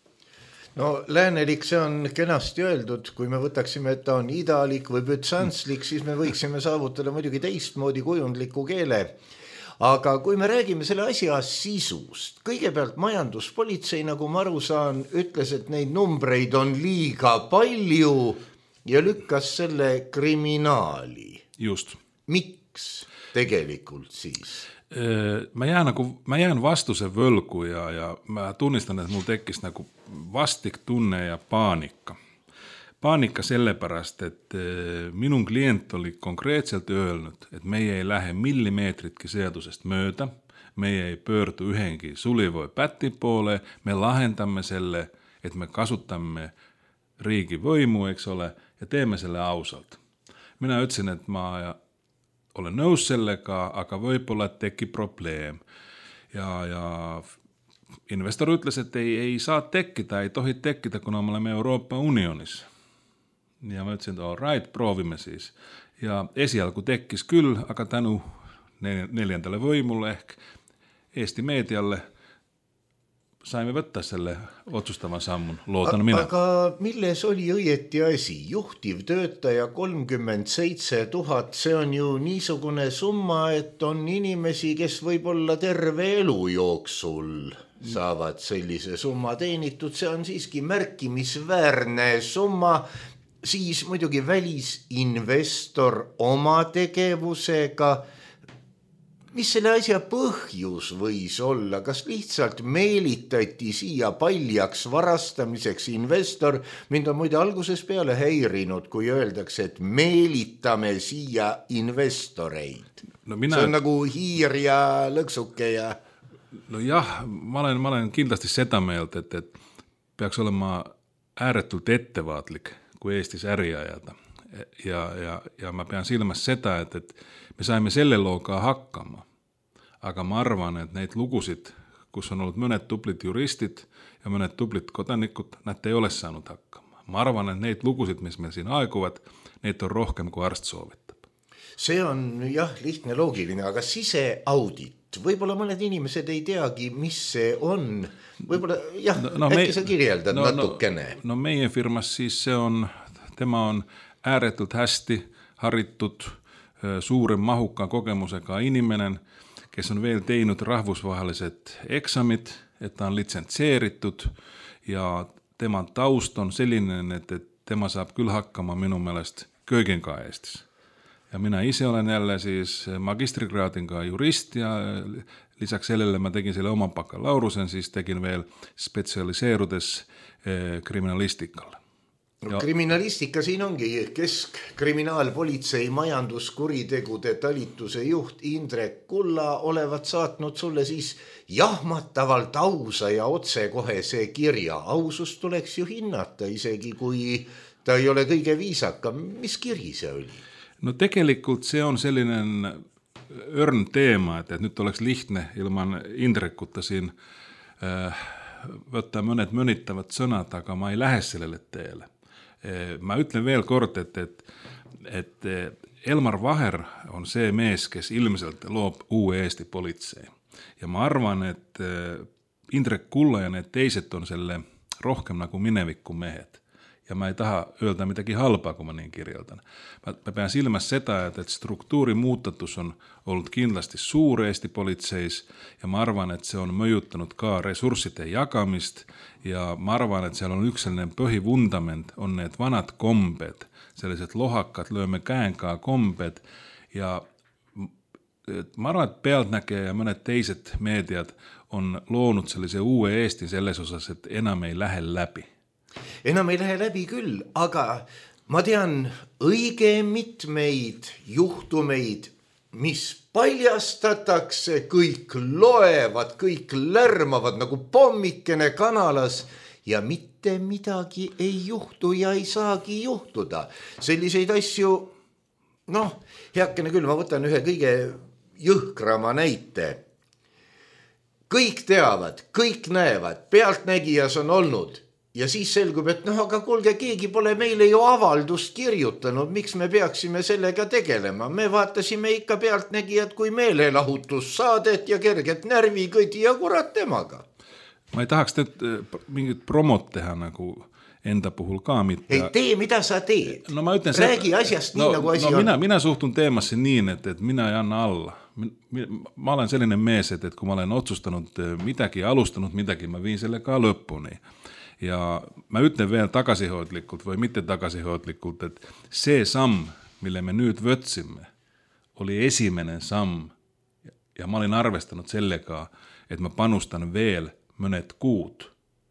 No läänelik, see on kenasti öeldud, kui me võtaksime, et ta on idalik või bütsanslik, siis me võiksime saavutada muidugi teistmoodi kujundliku keele. Aga kui me räägime selle asja sisust, kõigepealt majanduspolitsei, nagu ma aru saan, ütles, et neid numbreid on liiga palju ja lükkas selle kriminaali. Just. Miks tegelikult siis? Mä jään, nagu, mä jään vastuse völku ja, ja mä tunnistan, että mulla tekkis nagu vastik tunne ja paanikka. Paanikka sellepärast, että minun klient oli konkreetselt öelnud, että meie ei lähe millimeetritkin seadusest mööda, meie ei pöördu yhdenkin sulivoi pätti poole, me lahentamme selle, että me kasutamme riigi võimu, eks ole, ja teemme selle ausalt. Minä ütlesin, että mä olen nõus sellega, aga võib-olla teki probleem. Ja, ja investor ütles, että ei, ei saa tekkida, ei tohi tekkida, kun me olemme Euroopan unionissa. Ja mä ütlesin, että all right, proovime siis. Ja esialku tekkis kyllä, aga tänu neljäntelle võimulle ehk Eesti meedialle saimme võtta selle otsustavan sammun, loodan minä. Aga milles oli õieti asi? Juhtiv töötaja kolmkümmend seitse tuhat, see on ju niisugune summa, et on inimesi, kes võib-olla terve elu jooksul saavad sellise summa teenitud. See on siiski märkimisväärne summa. Siis muidugi välisinvestor oma tegevusega. Mis selle asja põhjus võis olla? Kas lihtsalt meelitati siia paljaks varastamiseks investor? Mind on muide alguses peale häirinud, kui öeldakse, et meelitame siia investoreid. No mina... See on nagu hiir ja lõksuke ja... No jah, ma olen, ma olen kindlasti seda meelt, et, et peaks olema ääretult ettevaatlik, kui Eestis äri ajada. Ja, ja, ja mä pean silmässä seda, että, että me saimme selle looga hakkama. Aga ma arvan, että neid lugusid, kus on ollut mõned tublit juristit ja mõned tublit kodanikud, nad ei ole saanud hakkama. Ma arvan, että neid lugusid, mis meil siin aeguvad, neid on rohkem kui arst soovitab. See on jah lihtne loogiline, aga siseaudit. Võib-olla mõned inimesed ei teagi, mis see on. Võib-olla jah, no, no, äkki me, sa kirjeldad no, natukene. No, no meie firmas siis see on, tema on ääretult hästi haritud, suuren mahukkaan kokemusega inimenen, kes on veel teinud rahvusvahelised eksamid, että on litsentseeritud ja tema taust on selline, että tema saab küll hakkama minun mielestä kõigenkaan Eestis. Ja minä ise olen jälle siis magistrigraadinkaan jurist ja lisäksi sellelle mä tegin selle oman bakalaurusen, siis tegin veel spetsialiseerudes kriminalistikalle. No, kriminalistika siin ongi keskkriminaalpolitsei majanduskuritegude talituse juht Indrek Kulla olevat saatnud sulle siis jahmatavalt ausa ja otsekohese kirja. Ausust tuleks ju hinnata, isegi kui ta ei ole kõige viisakam. Mis kiri see oli? No tegelikult see on selline örn teema, et, et nüüd oleks lihtne ilman Indrekuta siin äh, võtta mõned mõnitavad sõnad, aga ma ei lähe sellele teele. Ma ütlen veel kord, et, et, et Elmar Vaher on see mees, kes ilmselt loob uue Eesti politsei. Ja ma arvan, et Indrek Kulla ja need teised on selle rohkem nagu mineviku mehed. Ja ma ei taha öelda midagi halba, kui ma niin kirjeldan. Ma pean silmas seda, et, et struktuuri muudatus on olnud kindlasti suur Eesti politseis ja ma arvan, et see on mõjutanud ka ressursside jagamist ja ma arvan, et seal on üks selline põhivundament, on need vanad kombed, sellised lohakad, lööme käenka kombed ja ma arvan, et Pealtnägija ja mõned teised meediad on loonud sellise uue Eesti selles osas, et enam ei lähe läbi. Enam ei lähe läbi küll, aga ma tean õige mitmeid juhtumeid, mis paljastatakse, kõik loevad, kõik lärmavad nagu pommikene kanalas ja mitte midagi ei juhtu ja ei saagi juhtuda. Selliseid asju, noh, heakene küll, ma võtan ühe kõige jõhkrama näite. Kõik teavad, kõik näevad, Pealtnägijas on olnud. Ja siis selgub, et noh, aga kuulge, keegi pole meile ju avaldust kirjutanud, miks me peaksime sellega tegelema. Me vaatasime ikka Pealtnägijat kui meelelahutussaadet ja kerget närvikõdi ja kurat temaga. Ma ei tahaks nüüd mingit promot teha nagu enda puhul ka mitte. Ei tee, mida sa teed. No, ma ütlen, räägi see, asjast no, nii, nagu asi no, on. Mina, mina suhtun teemasse nii, et, et mina ei anna alla. Ma olen selline mees, et, et kui ma olen otsustanud midagi, alustanud midagi, ma viin selle ka lõpuni. Ja ma ütlen veel tagasihoidlikult või mitte tagasihoidlikult, et see samm, mille me nüüd võtsime, oli esimene samm ja ma olin arvestanud sellega, et ma panustan veel mõned kuud.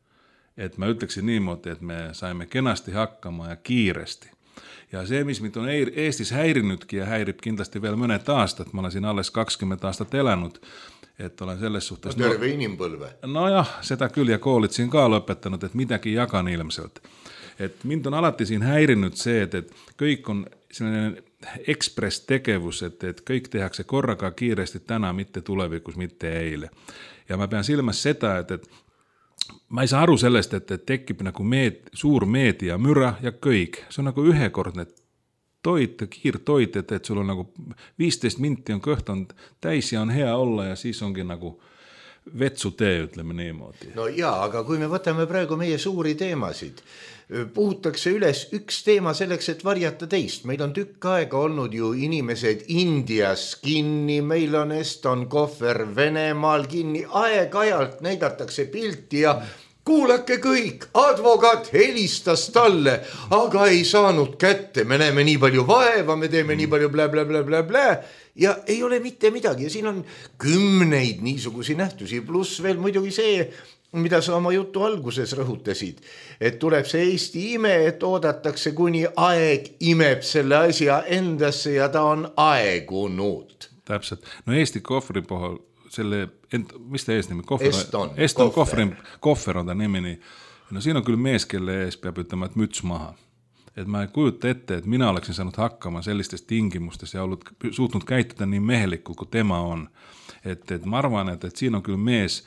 Et ma ütleksin niimoodi, et me saime kenasti hakkama ja kiiresti. Ja see, mis mind on Eestis häirinudki ja häirib kindlasti veel mõned aastat, ma olen siin alles kakskümmend aastat elanud, et olen selles suhtes... No, terve inimpõlve. No jah, seda küll ja koolid siin ka lõpetanud, et midagi jagan ilmselt. Et mind on alati siin häirinud see, et, et kõik on selline ekspress tegevus, et, et kõik tehakse korraga kiiresti täna, mitte tulevikus, mitte eile. Ja ma pean silmas seda, et, et ma ei saa aru sellest, et, et tekib nagu meed, suur meedia müra ja kõik. See on nagu ühekordne toit, kiirtoit, et, et sul on nagu viisteist minti on kõht on täis ja on hea olla ja siis ongi nagu vetsu tee, ütleme niimoodi. No jaa, aga kui me võtame praegu meie suuri teemasid, puhutakse üles üks teema selleks, et varjata teist. Meil on tükk aega olnud ju inimesed Indias kinni, meil on Eston Kohver Venemaal kinni, aeg-ajalt näidatakse pilti ja kuulake kõik, advokaat helistas talle, aga ei saanud kätte, me näeme nii palju vaeva, me teeme nii palju blä, blä, blä, blä, blä, ja ei ole mitte midagi ja siin on kümneid niisugusi nähtusi, pluss veel muidugi see, mida sa oma jutu alguses rõhutasid, et tuleb see Eesti ime, et oodatakse kuni aeg imeb selle asja endasse ja ta on aegunud. Täpselt, no Eesti Kohvri puhul selle, mis ta eesnimi? Kohver, Eston, Eston Kohver. Kohver on ta nimeni. No siin on küll mees, kelle ees peab ütlema, et müts maha. Et ma ei kujuta ette, et mina oleksin saanud hakkama sellistes tingimustes ja olnud suutnud käituda nii mehelikult, kui tema on. Et, et ma arvan, et, et siin on küll mees,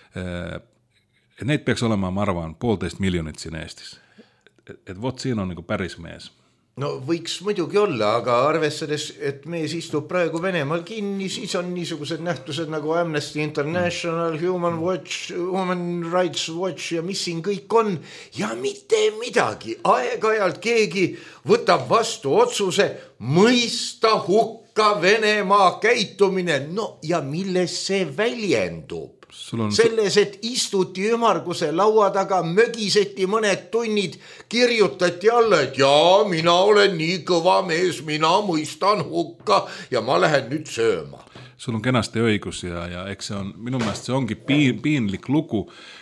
et neid peaks olema, ma arvan, poolteist miljonit siin Eestis. Et, et vot siin on nagu päris mees. No võiks muidugi olla, aga arvestades, et mees istub praegu Venemaal kinni, siis on niisugused nähtused nagu Amnesty International, Human Watch, Human Rights Watch ja mis siin kõik on. Ja mitte midagi. Aeg-ajalt keegi võtab vastu otsuse mõista hukka Venemaa käitumine. No ja milles see väljendub? On... Selles, et istuti ümmarguse laua taga, mögiseti mõned tunnid, kirjutati alla, et jaa, mina olen nii kõva mees, mina mõistan hukka ja ma lähen nüüd sööma. Sul on kenasti õigus ja, ja eks see on, minu meelest see ongi piin, piinlik lugu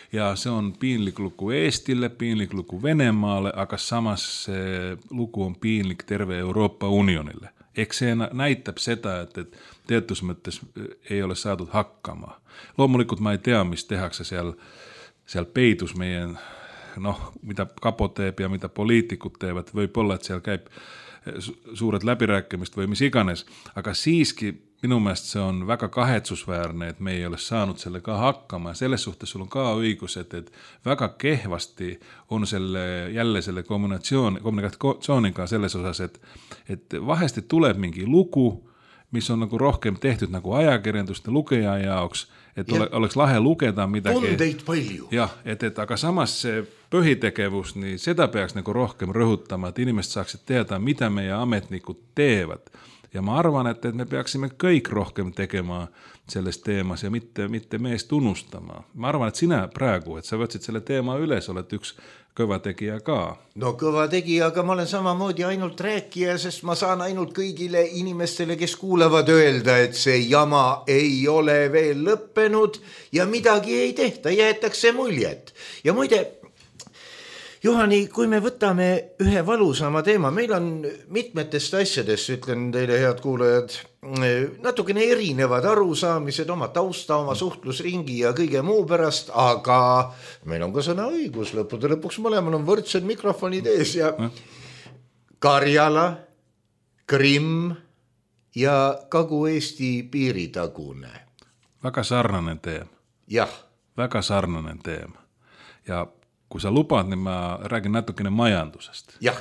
ja se on piinlik luku Eestille, piinlik luku Venemaalle, aga samas se luku on piinlik terve Euroopa unionille. Eikö se näitab seda, että tietyssä mõttes ei ole saatu hakkama? Loomulikult mä ei tea, mis tehakse siellä, siellä peitus meidän, no mitä kapo teeb ja mitä poliitikut teevad, võib olla, että siellä käib suuret läpirääkimist või mis iganes, aga siiski minun mielestä se on väga kahetsusväärne, että me ei ole saanut selle ka hakkama. Selles suhtes sul on ka õigus, että, että väga kehvasti on selle, jälle selle kommunikatsiooniga selles osas, että, että vahesti tuleb mingi lugu, mis on nagu rohkem tehtud nagu ajakirjanduste lukeja jaoks, että ole, oleks lahe lugeda midagi. Tundeid palju. Jah, et, et, aga samas see põhitegevus, niin seda peaks nagu rohkem rõhutama, että inimesed saaksid teada, mida meie ametnikud teevad. Ja mä arvan, että me peaksime kõik rohkem tekemään selles teemas ja mitte, mitte mees tunnustamaan. Mä arvan, että sinä praegu, että sä võtsid selle teema üles, olet üks kõva tegija ka. No kõva tegija, aga ma olen samamoodi ainult rääkija, sest ma saan ainult kõigile inimestele, kes kuulevad öelda, et see jama ei ole veel lõppenud ja midagi ei tehta, jäetakse muljet. Ja muide, Juhani, kui me võtame ühe valusama teema, meil on mitmetest asjadest, ütlen teile head kuulajad, natukene erinevad arusaamised, oma tausta, oma suhtlusringi ja kõige muu pärast, aga meil on ka sõna õigus, lõppude lõpuks mõlemal on võrdsed mikrofonid ees ja Karjala, Krimm ja Kagu-Eesti piiritagune. Väga sarnanen teema. Jah. Väga sarnanen teema. Ja kun sä lupaat, niin mä rääkin natukene majandusesta. Jah.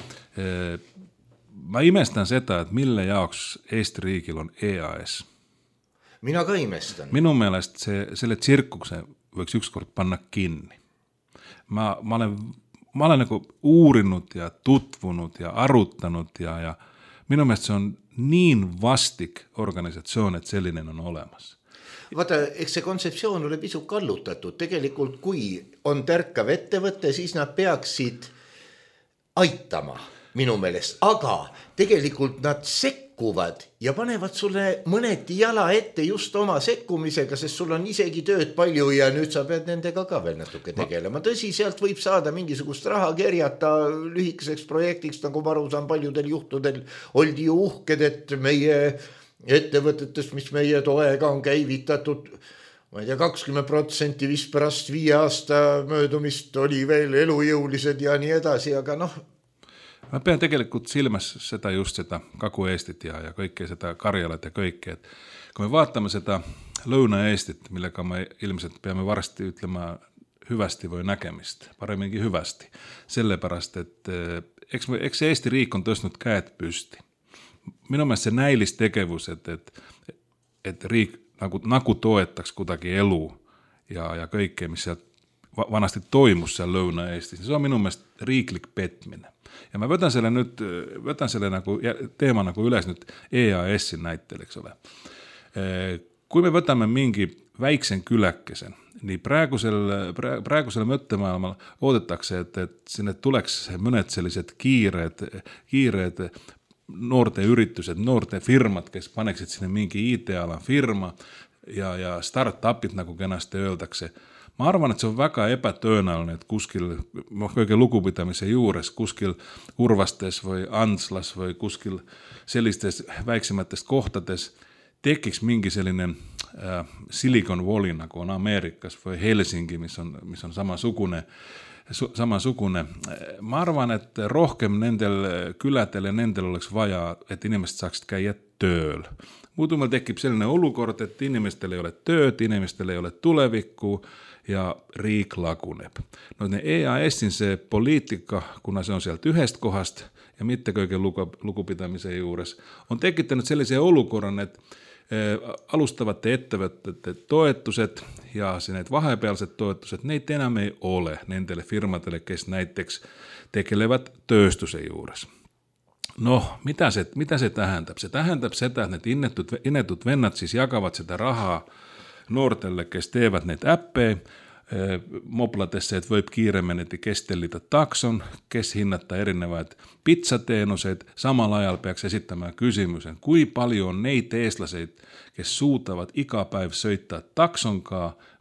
Mä imestän sitä, että millä jaoks Eesti riigil on E A S. Minä ka imestän. Minun mielestä se, selle tsirkkuksen voiko ykskord panna kinni. Mä, mä olen, mä olen niinku uurinut ja tutvunut ja aruttanut ja, ja minun mielestä se on niin vastik organisatsioon, että sellinen on olemassa. Vaata, eks see kontseptsioon ole pisut kallutatud. Tegelikult, kui on tärkav ettevõte, siis nad peaksid aitama minu meelest. Aga tegelikult nad sekkuvad ja panevad sulle mõneti jala ette just oma sekkumisega, sest sul on isegi tööd palju ja nüüd sa pead nendega ka veel natuke tegelema. Tõsi, sealt võib saada mingisugust raha kerjata lühikeseks projektiks, nagu ma aru saan, paljudel juhtudel oldi ju uhked, et meie ettevõtetest, mis meie toega on käivitatud, ma ei tea, kakskümmend protsenti vist pärast viie aasta möödumist oli veel elujõulised ja nii edasi, aga noh. Mä pean tegelikult silmäs seda just seda Kagu-Eestit ja, ja kõike seda Karjalat ja kõike. Et kui me vaatame seda Lõuna-Eestit, millega me ilmselt peame varsti ütlema hyvästi või näkemist, paremminkin hyvästi. Sellepärast, että eks, me, eks Eesti riik on tõstnud käed püsti. Minun mielestä se näilistekevus, että et, et riik nagu, nagu toetaks kutakin elu ja, ja kaikkea, missä vanhasti toimus siellä Lõuna-Eestis, se on minun mielestä riiklik petminen. Ja mä võtan selle nyt, võtan selle nagu, teema nagu üles nyt E A S-in näittelyksi ole. Kui me võtame mingi väiksen kyläkkesen, niin praegusel, praegusel mõttemaailmal oodetakse, että, että sinne tuleks mõned sellised kiireed, kiireed noorte yritykset, noorte firmat, kes paneksid sinne mingi I T-alan firma ja, ja startupit, nagu kenasti öeldakse. Ma arvan, että se on väga epätõenäoline, että kuskil, kõige lugupidamise juures, kuskil Urvastes või Antslas või kuskil sellistes väiksematest kohtades tekiks mingi sellinen äh, Silicon Valley, nagu on Amerikas või Helsingi, mis on, mis on samasugune, samasugune. Ma arvan, että rohkem nendel kylätel ja nendel oleks vaja, että inimesed saaksid käia tööl. Muidu meil tekib selline olukord, että inimestel ei ole tööd, inimestel ei ole tulevikku ja riik laguneb. No ne E A S-in se poliitikka, kuna se on sieltä yhdestä kohdasta ja mitte kõige lugupidamise juures, on tekittänyt sellaisen olukorran, että alustavat ettevõtete toetused ja need vahepealset toetused, neid enam ei ole nendele firmadele, kes näiteks tegelevad tööstuse juures. No, mitä se, mitä se tähendab? Se tähendab seda, että need innetud, innetud vennad siis jagavad seda rahaa noortelle, kes teevad neid äppe moblatessa, että võib kiiremmin kestellitä takson, kes hinnata erinevaid pizzateenuseid, samalla ajal peaks esittämään kysymyksen, kui palju on neid eestlaseid, kes suutavat iga päiv sõita taksonkaa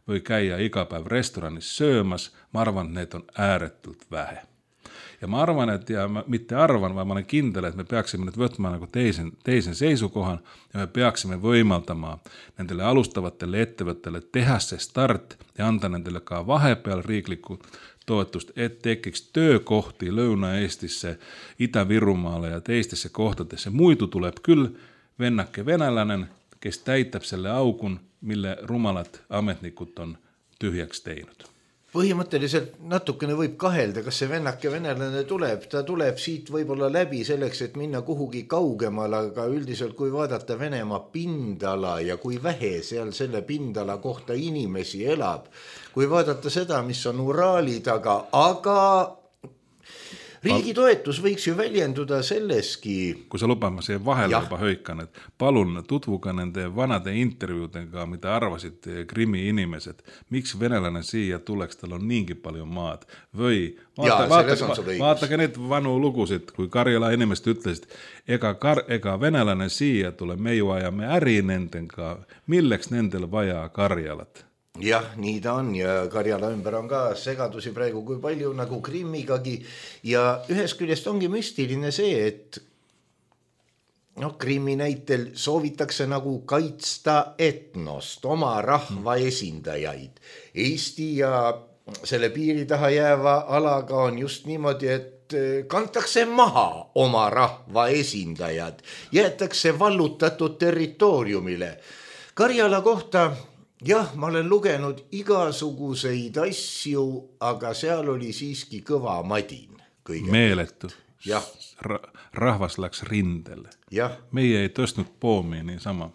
või käia iga päev restoranis söömas, ma arvan, et need on ääretult vähe. Ja ma arvan, et ja ma mitte arvan, vaan ma olen kindel, et me peaksime nüüd võtma nagu teisen, teisen seisukohan ja me peaksime võimaldama nendele alustavatele ettevõttele teha see start ja anda nendele ka vahepeal riiklikku toetust, et tekiks töökohti Lõuna-Eestisse, Ida-Virumaale ja teistesse kohtadesse. Muidu tuleb küll vennake venelainen, kes täitab selle augun, mille rumalad ametnikud on tyhjaks teinud. Põhimõtteliselt natukene võib kahelda, kas see vennake venelane tuleb, ta tuleb siit võib-olla läbi selleks, et minna kuhugi kaugemale, aga üldiselt kui vaadata Venemaa pindala ja kui vähe seal selle pindala kohta inimesi elab, kui vaadata seda, mis on Uraali taga, aga riigi toetus võiks ju väljenduda selleski. Kui sa lubad, ma siia vahele juba hõikan, et palun tutvuga nende vanade intervjuudega, mida arvasid Krimmi inimesed. Miks venelane siia tuleks, tal on niingi palju maad. Või vaata, vaata, vaatage need vanu lugusid, kui Karjala inimesed ütlesid, ega, kar, ega venelane siia tule, me ju ajame äri nendega, milleks nendel vaja Karjalat? Jah, nii ta on ja Karjala ümber on ka segadusi praegu kui palju nagu Krimmigagi ja ühest küljest ongi müstiline see, et no, Krimmi näitel soovitakse nagu kaitsta etnost, oma rahva esindajaid. Eesti ja selle piiri taha jääva alaga on just niimoodi, et kantakse maha oma rahva esindajad, jäetakse vallutatud territooriumile. Karjala kohta jah, ma olen lugenud igasuguseid asju, aga seal oli siiski kõva madin. Kõige meeletu. Jah. Ra- rahvas läks rindele. Jah. Meie ei tõstnud poomi nii sama.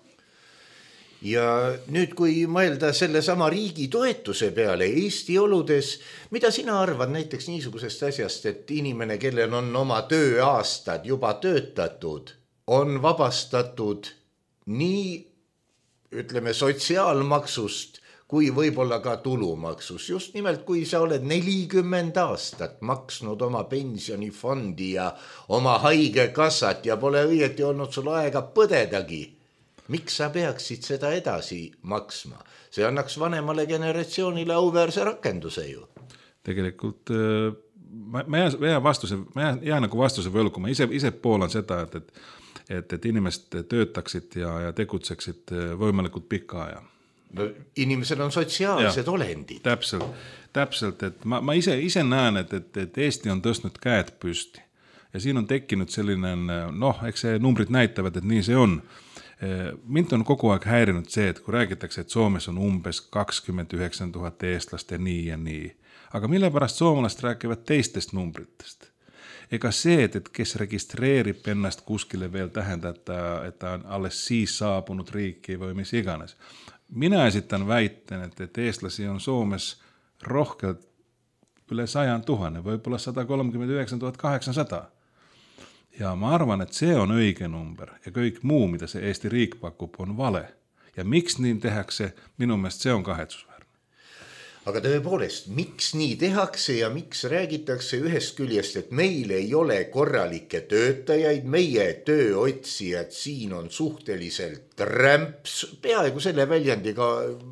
Ja nüüd, kui mõelda selle sama riigi toetuse peale Eesti oludes, mida sina arvad näiteks niisugusest asjast, et inimene, kellel on oma tööaastad juba töötatud, on vabastatud nii ütleme sotsiaalmaksust kui võib-olla ka tulumaksus. Just nimelt, kui sa oled nelikümmend aastat maksnud oma pensionifondi ja oma haigekassat ja pole õieti olnud sul aega põdedagi, miks sa peaksid seda edasi maksma? See annaks vanemale generatsioonile auväärse rakenduse ju. Tegelikult ma, ma jää, jää, vastuse, ma jää, jää nagu vastuse võlgu. Ma ise, ise poolan seda, et, et et, et inimesed töötaksid ja, ja tegutseksid võimalikult pika aja. No, inimesed on sotsiaalsed ja, olendid. Täpselt, täpselt, et ma, ma ise, ise näen, et, et, et Eesti on tõstnud käed püsti ja siin on tekkinud selline, noh, eks see numbrid näitavad, et nii see on. Mind on kogu aeg häirinud see, et kui räägitakse, et Soomes on umbes kakskümmend üheksa tuhat eestlast ja nii ja nii. Aga mille pärast soomlast rääkivad teistest numbritest? Ega see, et, et kes registreerib ennast kuskile veel tähenda, et ta, et ta on alles siis saabunud riiki või mis iganes. Mina esitan väiten, et, et eestlasi on Soomes rohkelt üle sajan tuhane, võib-olla sada kolmkümmend üheksa tuhat kaheksasada. Ja ma arvan, et see on õige number ja kõik muu, mida see Eesti riik pakub, on vale. Ja miks nii tehakse, minu meelest see on kahetsusväärne. Aga tõepoolest, miks nii tehakse ja miks räägitakse ühest küljest, et meil ei ole korralikke töötajaid, meie tööotsijad siin on suhteliselt rämps, peaaegu selle väljendiga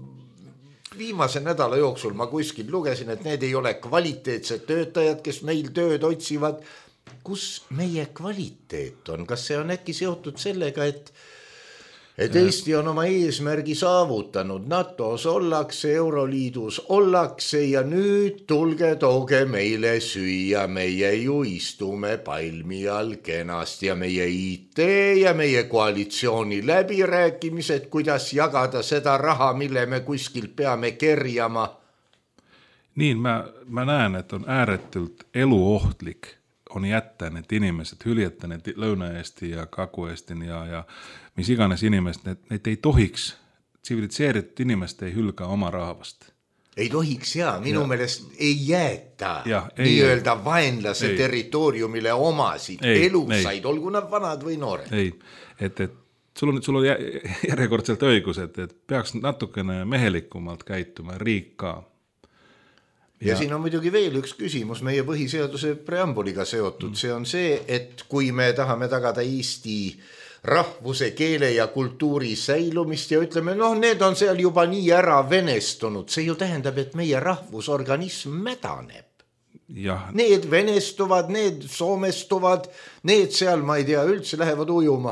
viimase nädala jooksul ma kuskil lugesin, et need ei ole kvaliteetsed töötajad, kes meil tööd otsivad. Kus meie kvaliteet on? Kas see on äkki seotud sellega, et Et Eesti on oma eesmärgi saavutanud, NATOs ollakse, Euroliidus ollakse ja nüüd tulge tooge meile süüa, meie ju istume palmi all kenast ja meie I T ja meie koalitsiooni läbirääkimised, kuidas jagada seda raha, mille me kuskil peame kerjama. Niin, mä, mä näen, että on ääretult eluohtlik on jättää need inimesed, hüljättää need Lõuna-Eesti ja Kagu-Eestin ja, ja mis iganes inimest, need, need ei tohiks, tsivilitseeritud inimest ei hülga oma rahvast. Ei tohiks ja, minu ja. Meelest ei jäeta ja, ei, nii-öelda vaenlase ei. Territooriumile omasid, ei, elusaid, ei. Olgu nad vanad või noored. Ei, et, et sul on, sul on järjekordselt õigus, et, et peaks natukene mehelikumalt käituma, riik ka. Ja, ja siin on muidugi veel üks küsimus meie põhiseaduse preambuliga seotud. Mm. See on see, et kui me tahame tagada Eesti rahvuse, keele ja kultuuri säilumist ja ütleme, noh, need on seal juba nii ära venestunud. See ju tähendab, et meie rahvusorganism mädaneb. Jah. Need venestuvad, need soomestuvad, need seal, ma ei tea, üldse lähevad ujuma.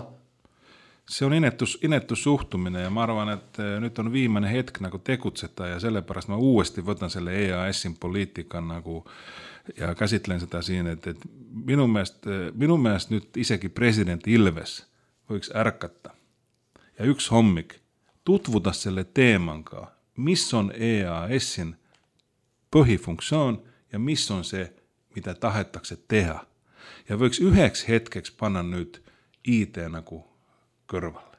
See on inetus, inetus suhtumine ja ma arvan, et nüüd on viimane hetk nagu tegutseta ja sellepärast ma uuesti võtan selle E A S-in poliitika nagu ja käsitlen seda siin, et, et minu meelest, minu meelest nüüd isegi president Ilves võiks ärkata ja üks hommik tutvuda selle teemaga, mis on E A S-in põhifunktsioon ja mis on see, mida tahetakse teha. Ja võiks üheks hetkeks panna nüüd I T nagu kõrval.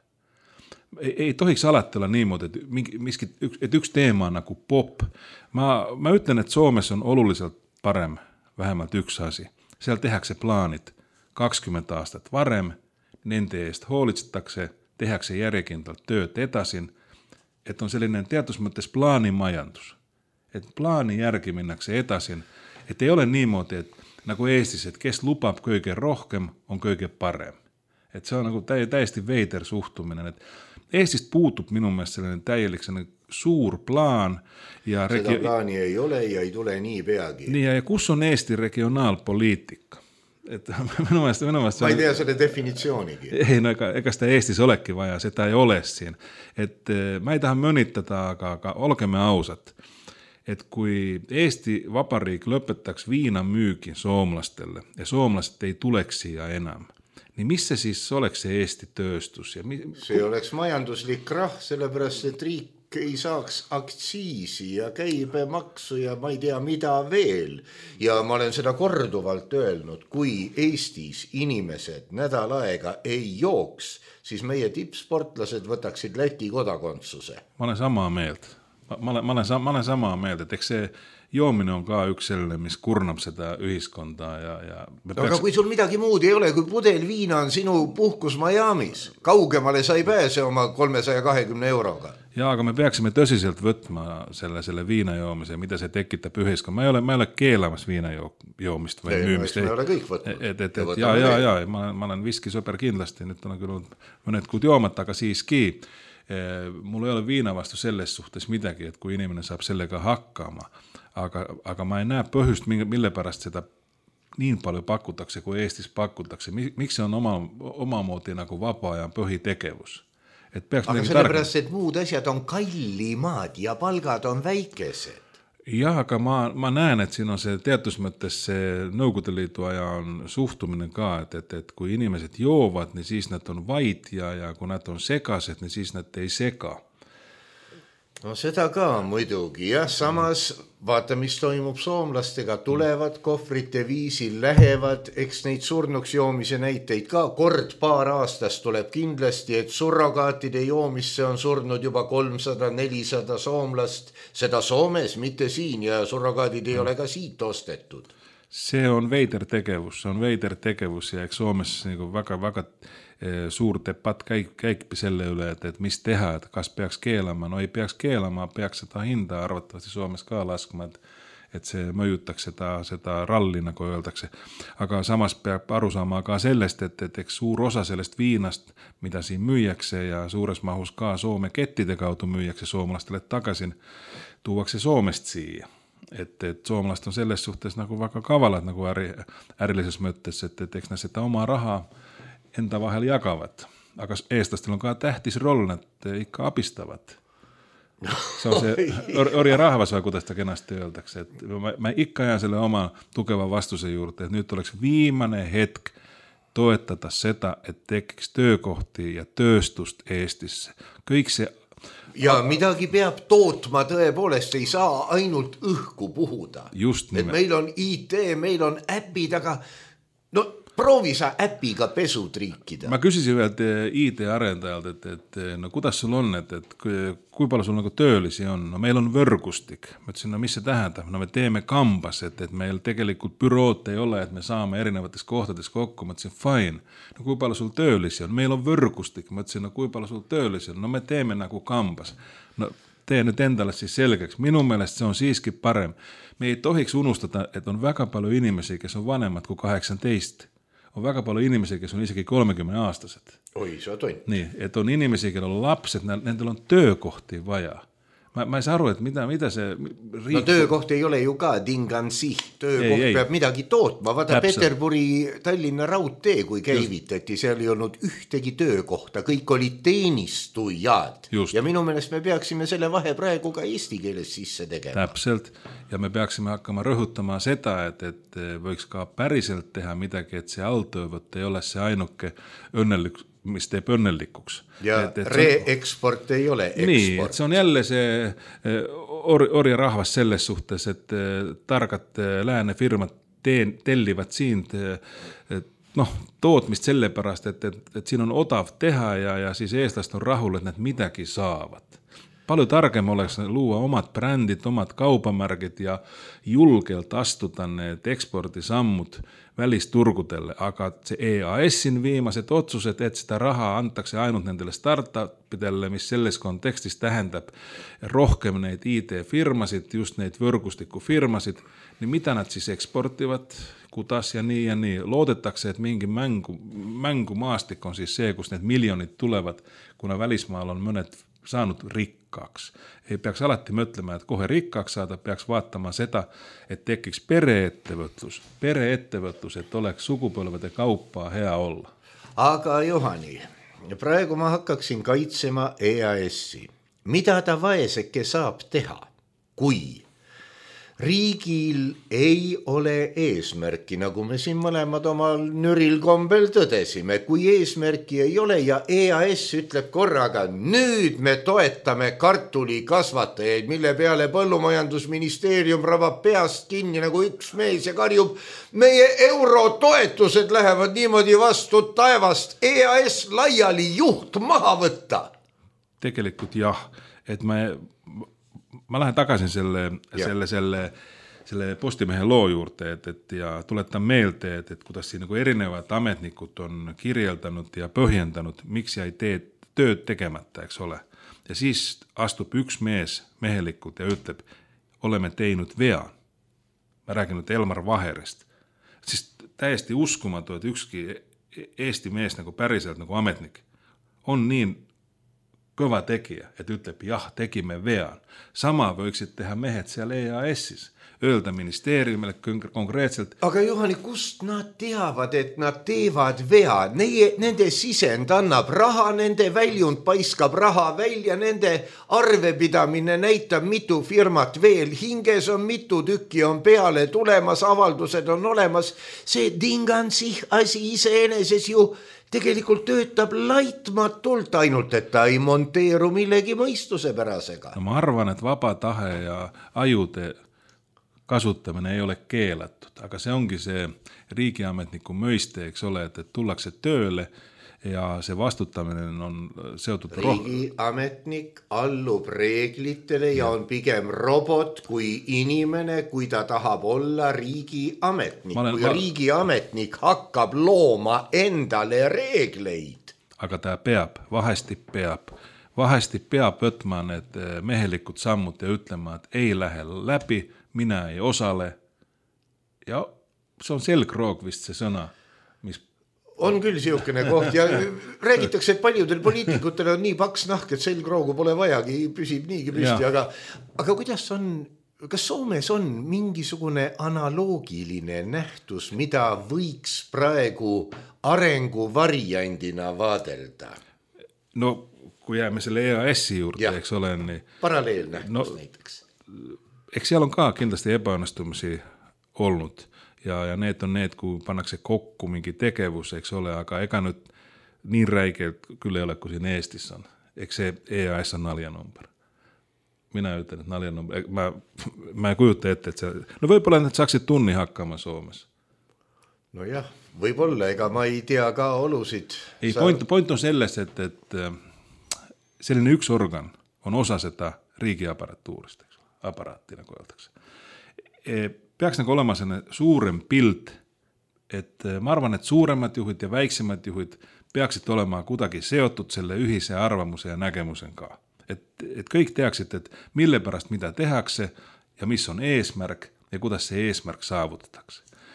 Ei, ei tohiks alati olla niimoodi, et, mingi, miski, üks, et üks teema nagu pop. Ma, ma ütlen, et Soomes on oluliselt parem, vähemalt üks asi. Seal tehakse plaanid kakskümmend aastat varem, nende eest hoolitsetakse, tehakse järjekindlalt tööd edasin, et on selline teatud mõttes plaanimajandus. Et plaani järgi minnakse edasin, et ei ole niimoodi, et nagu Eestis, et kes lubab kõige rohkem, on kõige parem. Et see on nagu tä- täiesti veider suhtumine. Et Eestist puutub minu meelest selline täielik selline suur plaan. Ja seda regi- plaani ei ole ja ei tule nii peagi. Nii, ja kus on Eesti regionaalpoliitika? Et minu meelest, minu meelest ma ei tea selle definitsioonigi. Ei, no ega, ega seda Eestis olekki vaja, seda ei ole siin. Et ma ei taha mõnitada, aga, aga olgeme ausad. Et kui Eesti Vabariik lõpetaks viina müügi soomlastele ja soomlased ei tuleks siia enam, nii mis see siis oleks see Eesti tööstus? Ja mi- see oleks majanduslik krahh, sellepärast et riik ei saaks aktsiisi ja käibemaksu ja ma ei tea mida veel. Ja ma olen seda korduvalt öelnud, kui Eestis inimesed nädal aega ei jooks, siis meie tippsportlased võtaksid Läti kodakondsuse. Ma olen sama meelt. Ma olen, ma, olen, ma olen sama meelt, et eks see joomine on ka üks selline, mis kurnab seda ühiskonda ja, ja peaks... Aga kui sul midagi muud ei ole, kui pudel viina on sinu puhkus Miamis, kaugemale sa ei pääse oma kolmesaja kahekümne euroga. Ja, aga me peaksime tõsiselt võtma selle, selle viina joomise, mida see tekitab ühiskond. Ma ei ole, ma ei ole keelamas viina joomist või ei, müümist. Me ei ole kõik võtnud. Et, et, et, ja, ja, ja, ma, ma olen viskisõber kindlasti, nüüd on küll mõned kuud joomata, aga siiski mul ei ole viina vastu selles suhtes midagi, et kui inimene saab sellega hakkama, aga, aga ma ei näe põhjust, mille pärast seda nii palju pakutakse, kui Eestis pakutakse. Miks see on oma, omamoodi nagu vaba ja põhitegevus? Et peaks aga sellepärast, et muud asjad on kallimad ja palgad on väikesed. Jah, aga ma, ma näen, et siin on see teatud mõttes see Nõukogude Liidu aja on suhtumine ka, et, et, et kui inimesed joovad, niin siis nad on vait ja, ja kui nad on segased, niin siis nad ei sega. No seda ka muidugi, jah, samas vaata, mis toimub soomlastega, tulevad kohvrite viisil, lähevad, eks neid surnuks joomise näiteid ka, kord paar aastast tuleb kindlasti, et surrogaatide joomisse on surnud juba kolmsada nelisada soomlast, seda Soomes, mitte siin ja surrogaadid ei ole ka siit ostetud. See on veider tegevus, see on veider tegevus ja eks Soomes nagu väga, väga suur debatt käib, käibki selle üle, et, et mis teha, et kas peaks keelama, no ei peaks keelama, peaks seda hinda arvatavasti Soomes ka laskma, et, et see mõjutaks seda, seda ralli, nagu öeldakse. Aga samas peab aru saama ka sellest, et, et eks suur osa sellest viinast, mida siin müüakse ja suures mahus ka Soome kettide kaudu müüakse soomlastele tagasi, tuuakse Soomest siia. Et, et soomlast on selles suhtes nagu väga kavalad nagu äri, ärilises mõttes, et, et eks nad seda oma raha enda vahel jagavad. Aga eestlastel on ka tähtis roll, nad ikka abistavad. See on see or, orja rahvas, või kuidas ta kenasti öeldakse. Et ma, ma ikka jään selle oma tugeva vastuse juurde, et nüüd oleks viimane hetk toetada seda, et tekiks töökohti ja tööstust Eestisse. Kõik see ja midagi peab tootma tõepoolest, ei saa ainult õhku puhuda. Just nimelt. Et meil on I T, meil on äpid, aga no proovi sa äpiga pesud riikida. Ma küsisin ühelt I T-arendajalt, et, et no kuidas sul on, et, et kui, kui palju sul nagu töölisi on? No meil on võrgustik. Ma ütlesin, no mis see tähendab? No me teeme kambas, et, et meil tegelikult bürood ei ole, et me saame erinevates kohtades kokku. Ma ütlesin, fine. No kui palju sul töölisi on? Meil on võrgustik. Ma ütlesin, no kui palju sul töölisi on? No me teeme nagu kambas. No tee nüüd endale siis selgeks. Minu meelest see on siiski parem. Me ei tohiks unustada, et on väga palju inimesi, kes on vanemad kui kaheksateist. on väga palju inimesi, kes on isegi kolmekümne aastased. Oi, see on tont. Nii, et on inimesi, kellel on lapsed, nendel on töökohti vaja. Ma, ma ei saa aru, et mida, mida see riik... No töökoht ei ole ju ka tingansi. Töökoht ei, ei. peab midagi tootma. Vaata Peterburi Tallinna raudtee, kui käivitati, seal ei olnud ühtegi töökohta. Kõik olid teenistujad. Just. Ja minu meelest me peaksime selle vahe praegu ka eesti keeles sisse tegema. Täpselt. Ja me peaksime hakkama rõhutama seda, et, et võiks ka päriselt teha midagi, et see alltöövõtt ei ole see ainuke õnnelik mis teeb õnnelikuks. Ja et, et re-eksport ei ole eksport. Nii, et see on jälle see or, orja rahvas selles suhtes, et targad lääne firmad teen, tellivad sind noh, tootmist selle pärast, et, et, et siin on odav teha ja, ja siis eestlast on rahul, et nad midagi saavad. Palju targem oleks luua omad brändid, omad kaubamärgid ja julgelt astuda need ekspordisammud välisturgudele, aga see E A S-in viimased otsused, et seda raha antakse ainult nendele startupidele, mis selles kontekstis tähendab rohkem neid I T-firmasid, just neid võrgustikufirmasid, nii mida nad siis eksportivad, kuidas ja nii ja nii. Loodetakse, et mingi mängu, mängumaastik on siis see, kus need miljonid tulevad, kuna välismaal on mõned saanud rikkaks. Ei peaks alati mõtlema, et kohe rikkaks saada, peaks vaatama seda, et tekiks pereettevõtlus. Pereettevõtlus, et oleks sugupõlvede kaupa hea olla. Aga Johani, praegu ma hakkaksin kaitsema E A S-i. Mida ta vaeseke saab teha, kui riigil ei ole eesmärki, nagu me siin mõlemad omal nüril kombel tõdesime. Kui eesmärki ei ole ja E A S ütleb korraga, nüüd me toetame kartulikasvatajaid, mille peale põllumajandusministeerium rabab peast kinni nagu üks mees ja karjub, meie eurotoetused lähevad niimoodi vastu taevast, E A S laiali, juht maha võtta. Tegelikult jah, et me... Ma lähen tagasi selle, selle, selle, selle Postimehe loo juurde, et, et ja tuletan meelde, et, et kuidas siin nagu erinevad ametnikud on kirjeldanud ja põhjendanud, miks jäi teed, tööd tegemata, eks ole. Ja siis astub üks mees mehelikult ja ütleb, oleme teinud vea. Ma räägin nüüd Elmar Vaherist. Siis täiesti uskumatu, et ükski Eesti mees nagu päriselt nagu ametnik on nii kõva tegija, et ütleb, jah, tegime vean. Sama võiksid teha mehed seal E A S-is, öelda ministeeriumile konkreetselt. Aga Johani, kust nad teavad, et nad teevad vea? Neie, nende sisend annab raha, nende väljund paiskab raha välja, nende arvepidamine näitab mitu firmat veel hinges on, mitu tükki on peale tulemas, avaldused on olemas. See tingansih asi iseeneses ju tegelikult töötab laitmatult, ainult et ta ei monteeru millegi mõistuse pärasega. No ma arvan, et vaba tahe ja ajude kasutamine ei ole keelatud, aga see ongi see riigiametniku mõiste, eks ole, et, et tullakse tööle ja see vastutamine on seotud rohkem. Riigiametnik allub reeglitele ja on pigem robot kui inimene, kui ta tahab olla riigiametnik. Olen, kui ma... riigiametnik hakkab looma endale reegleid. Aga ta peab, vahesti peab. Vahesti peab võtma need mehelikud sammud ja ütlema, et ei lähe läbi, mina ei osale. Ja see on selgroog vist see sõna, mis on küll siukene koht ja räägitakse, et paljudel poliitikutel on nii paks nahk, et selgroogu pole vajagi, püsib niigi püsti, aga, aga kuidas on, kas Soomes on mingisugune analoogiline nähtus, mida võiks praegu arengu variandina vaadelda? No, kui jääme selle E A S-i juurde, ja, eks ole, nii. Paralleelnähtus no, näiteks. Eks seal on ka kindlasti ebaõnnestumisi olnud. Ja, ja need on need, kui pannakse kokku mingi tegevus, eks ole, aga ega nüüd nii räigelt küll ei ole, kui siin Eestis on. Eks see E A S on naljanumber. Mina ütlen, et naljanumber. Ma, ma ei kujuta ette, et see... No võib-olla need saaksid tunni hakkama Soomes. No jah, võib-olla, ega ma ei tea ka olusid. Ei, Sa... point, point on selles, et, et selline üks organ on osa seda riigiaparatuurist, eks ole, aparaati, nagu öeldakse. E, peaks nagu olema selline suurem pilt, et ma arvan, et suuremad juhid ja väiksemad juhid peaksid olema kuidagi seotud selle ühise arvamuse ja nägemusen ka. Et, et kõik teaksid, et mille pärast mida tehakse ja mis on eesmärk ja kuidas see eesmärk saavutatakse.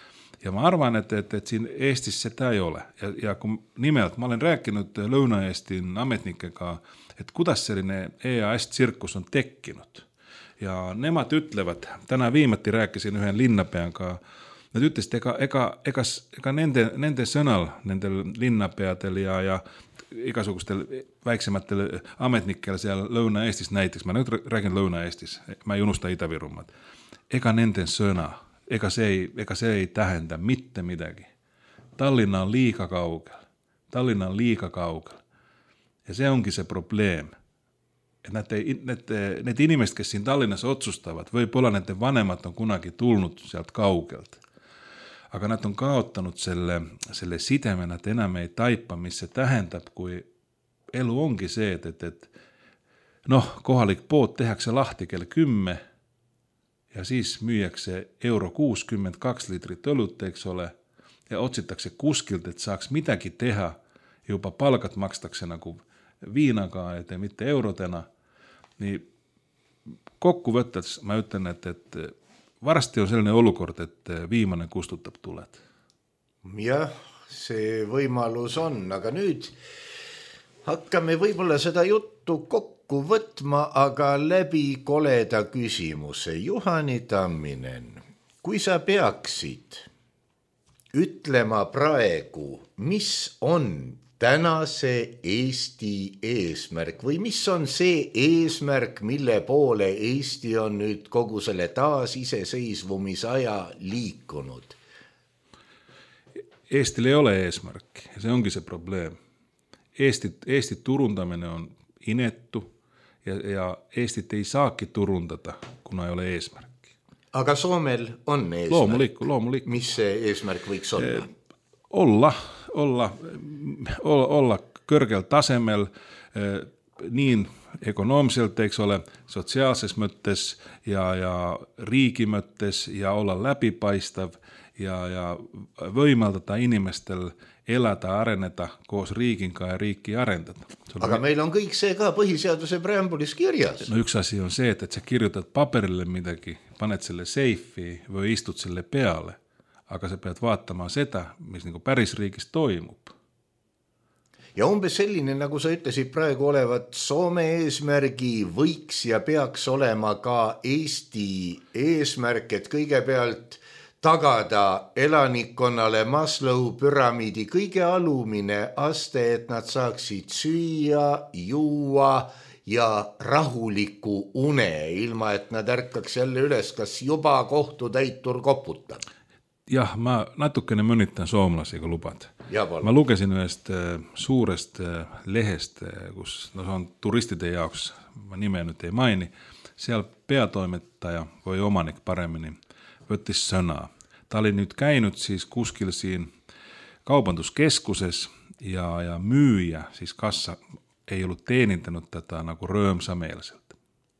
Ja mä arvan, että, että, että siinä Eestissä sitä ei ole. Ja, ja kun nimelt, mä olen rääkinyt Louna-Eestin ametnikkekaan, että kuidas sellainen E A S-sirkus on tekkinut. Ja nemad ütlevät, tänään viimatti rääkisin yhden linnapean kanssa, nad ütlesid, ega, ega, ega, ega nende, nende sõnal, nendel linnapeadel ja, ja igasugustel väiksematel ametnikkel seal Lõuna-Eestis näiteks, mä nyt räägin Lõuna-Eestis, mä ei unusta Itä-Virumaad, ega nenden sõna, ega se ei, ega se ei tähenda mitte midagi. Tallinna on liiga kaugel, Tallinna on liiga kaugel ja se onkin se probleem. Et näette, näette, need inimesed, kes siin Tallinnas otsustavat, võib-olla nende vanemad on kunagi tulnud sealt kaugelt. Aga nad on kaotanud selle, selle sideme, nad enam ei taipa, mis see tähendab, kui elu ongi see, et, et, et noh, kohalik pood tehakse lahti kell kümme ja siis müüakse euro kuuskümmend kaks liitrit õlut, eks ole, ja otsitakse kuskilt, et saaks midagi teha, juba palgat makstakse nagu viinaga, et mitte eurodena, nii kokku võttes ma ütlen, et, et varsti on selline olukord, et viimane kustutab tuled. Jah, see võimalus on, aga nüüd hakkame võib-olla seda juttu kokku võtma, aga läbi koleda küsimuse. Juhani Tamminen, kui sa peaksid ütlema praegu, mis on tänase Eesti eesmärk või mis on see eesmärk, mille poole Eesti on nüüd kogu selle taasiseseisvumisaja liikunud? Eestil ei ole eesmärk ja see ongi see probleem. Eesti, Eesti turundamine on inetu ja, ja Eestit ei saaki turundada, kuna ei ole eesmärk. Aga Soomel on eesmärk. Loomulikku, loomulikku. Mis see eesmärk võiks olla? E, olla Olla, olla kõrgel tasemel eh, niin ekonoomselt, eks ole, sotsiaalses mõttes ja, ja riigi mõttes ja olla läbipaistav ja, ja võimaldada inimestel elada, areneda koos riiginga ja riiki arendada. Aga meil on kõik see ka põhiseaduse preambulis kirjas. No üks asi on see, et, et sa kirjutad paberile midagi, paned selle seifi või istud selle peale. Aga sa pead vaatama seda, mis nagu päris riigis toimub. Ja umbes selline, nagu sa ütlesid praegu olevat Soome eesmärgi võiks ja peaks olema ka Eesti eesmärk, et kõigepealt tagada elanikkonnale Maslow püramiidi kõige alumine aste, et nad saaksid süüa, juua ja rahuliku une, ilma et nad ärkaks jälle üles, kas juba kohtutäitur koputab. Jah, ma natukene mõnitan soomlasi, kui lubad. Ma lugesin ühest suurest lehest, kus no, on turistide jaoks, ma nime nüüd ei maini, seal peatoimetaja või omanik paremini võttis sõna. Ta oli nüüd käinud siis kuskil siin kaubanduskeskuses ja, ja müüja, siis kassa ei ollut teenindanud tätä nagu röömsameelselt.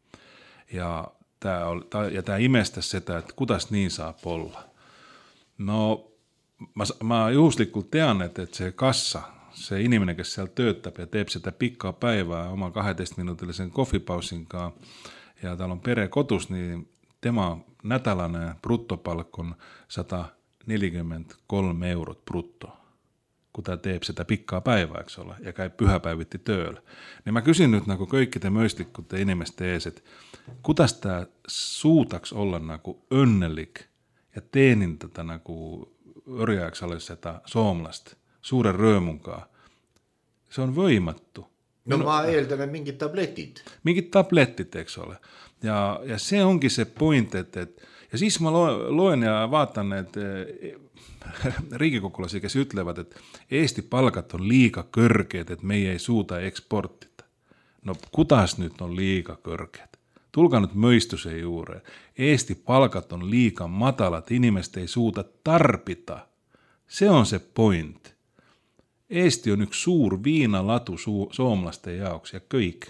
Ja tämä ja tää imestas sitä, että kudas niin saa olla. No, mä, mä juhuslikult tean, että, että se kassa, se inimene, kes seal töötab ja teeb seda pikkaa päivää oma kaheteistminuutillisen kohvipausinkaan ja tal on pere kodus, niin tema nädalane bruttopalk on sata neljäkymmentäkolme eurot brutto, kun ta teeb seda pikkaa päivää, eks ole, ja käib pühäpäivitti tööl. Niin mä kysyn nyt nagu kõikide mõistlikkute inimeste ees, että kudas ta suutaks olla nagu õnnelik ja teenindada nagu orjaks alles seda soomlast suuren röömunkaan. Se on võimatu. No Minu, ma eeldan, et mingid tabletid. Mingid tabletid, eks ole. Ja, ja see ongi see point, et, et ja siis ma loen ja vaatan need riigikokulasi, kes ütlevad, et Eesti palgat on liiga kõrged, et meie ei suuda eksportida. No kudas nüüd on liiga kõrged? Tulga nyt mõistuse juure. Eesti palkat on liiga matalat, inimest ei suuda tarbita. See on se point. Eesti on üks suur viinalatu su- soomlaste jaoks ja kõik.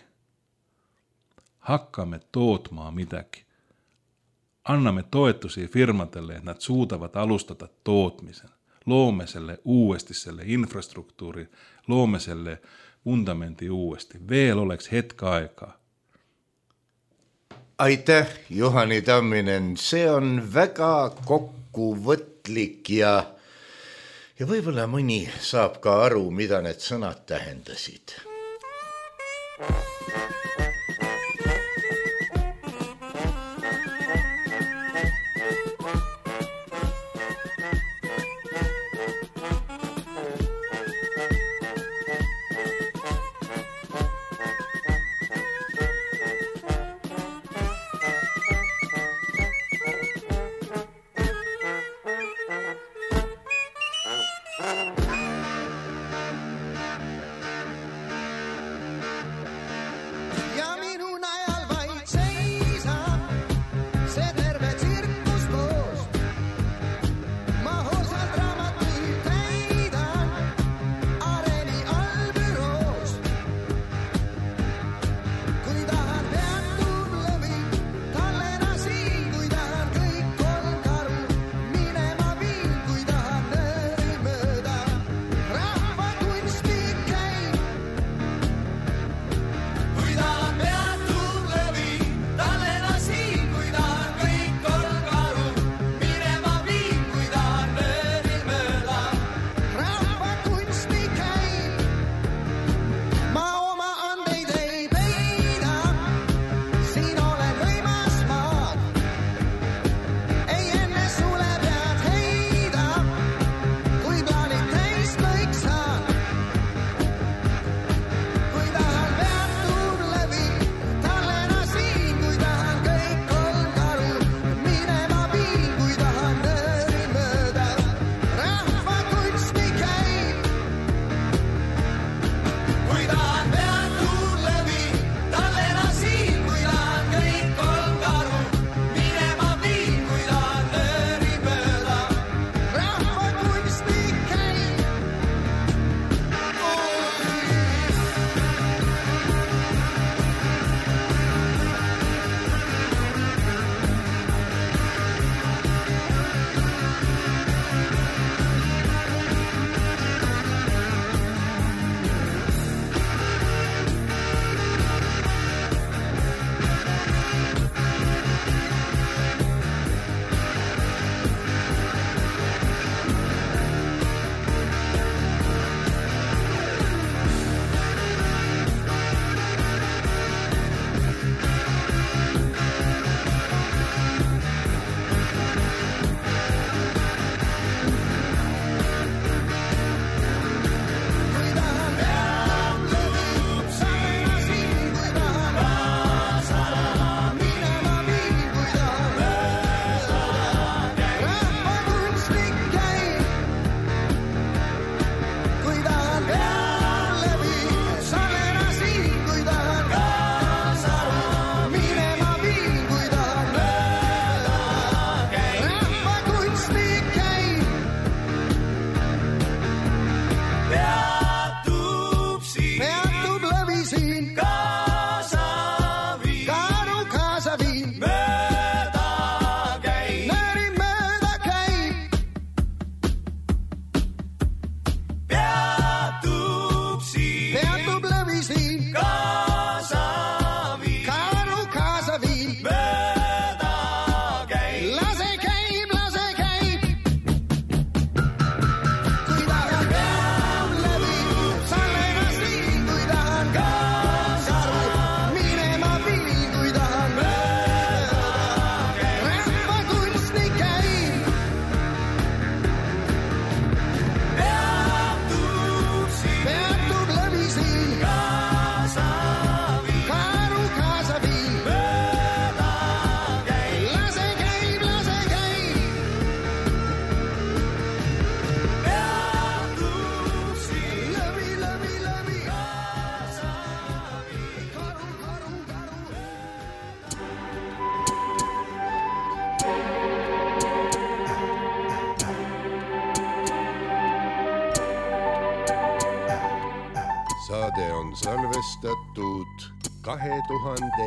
Hakkame tootmaa midagi. Annamme toetusi firmadelle, et nad suudavat alustada tootmisen. Loome selle uuesti selle infrastruktuuri, loome selle fundamendi uuesti. Veel oleks hetk aikaa. Aitäh, Juhani Tamminen, see on väga kokkuvõtlik ja, ja võib-olla mõni saab ka aru, mida need sõnad tähendasid. saade on salvestatud kahe tuhande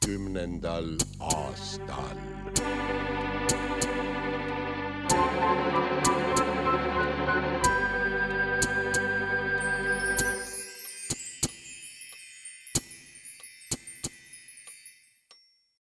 viieteistkümnendal aastal.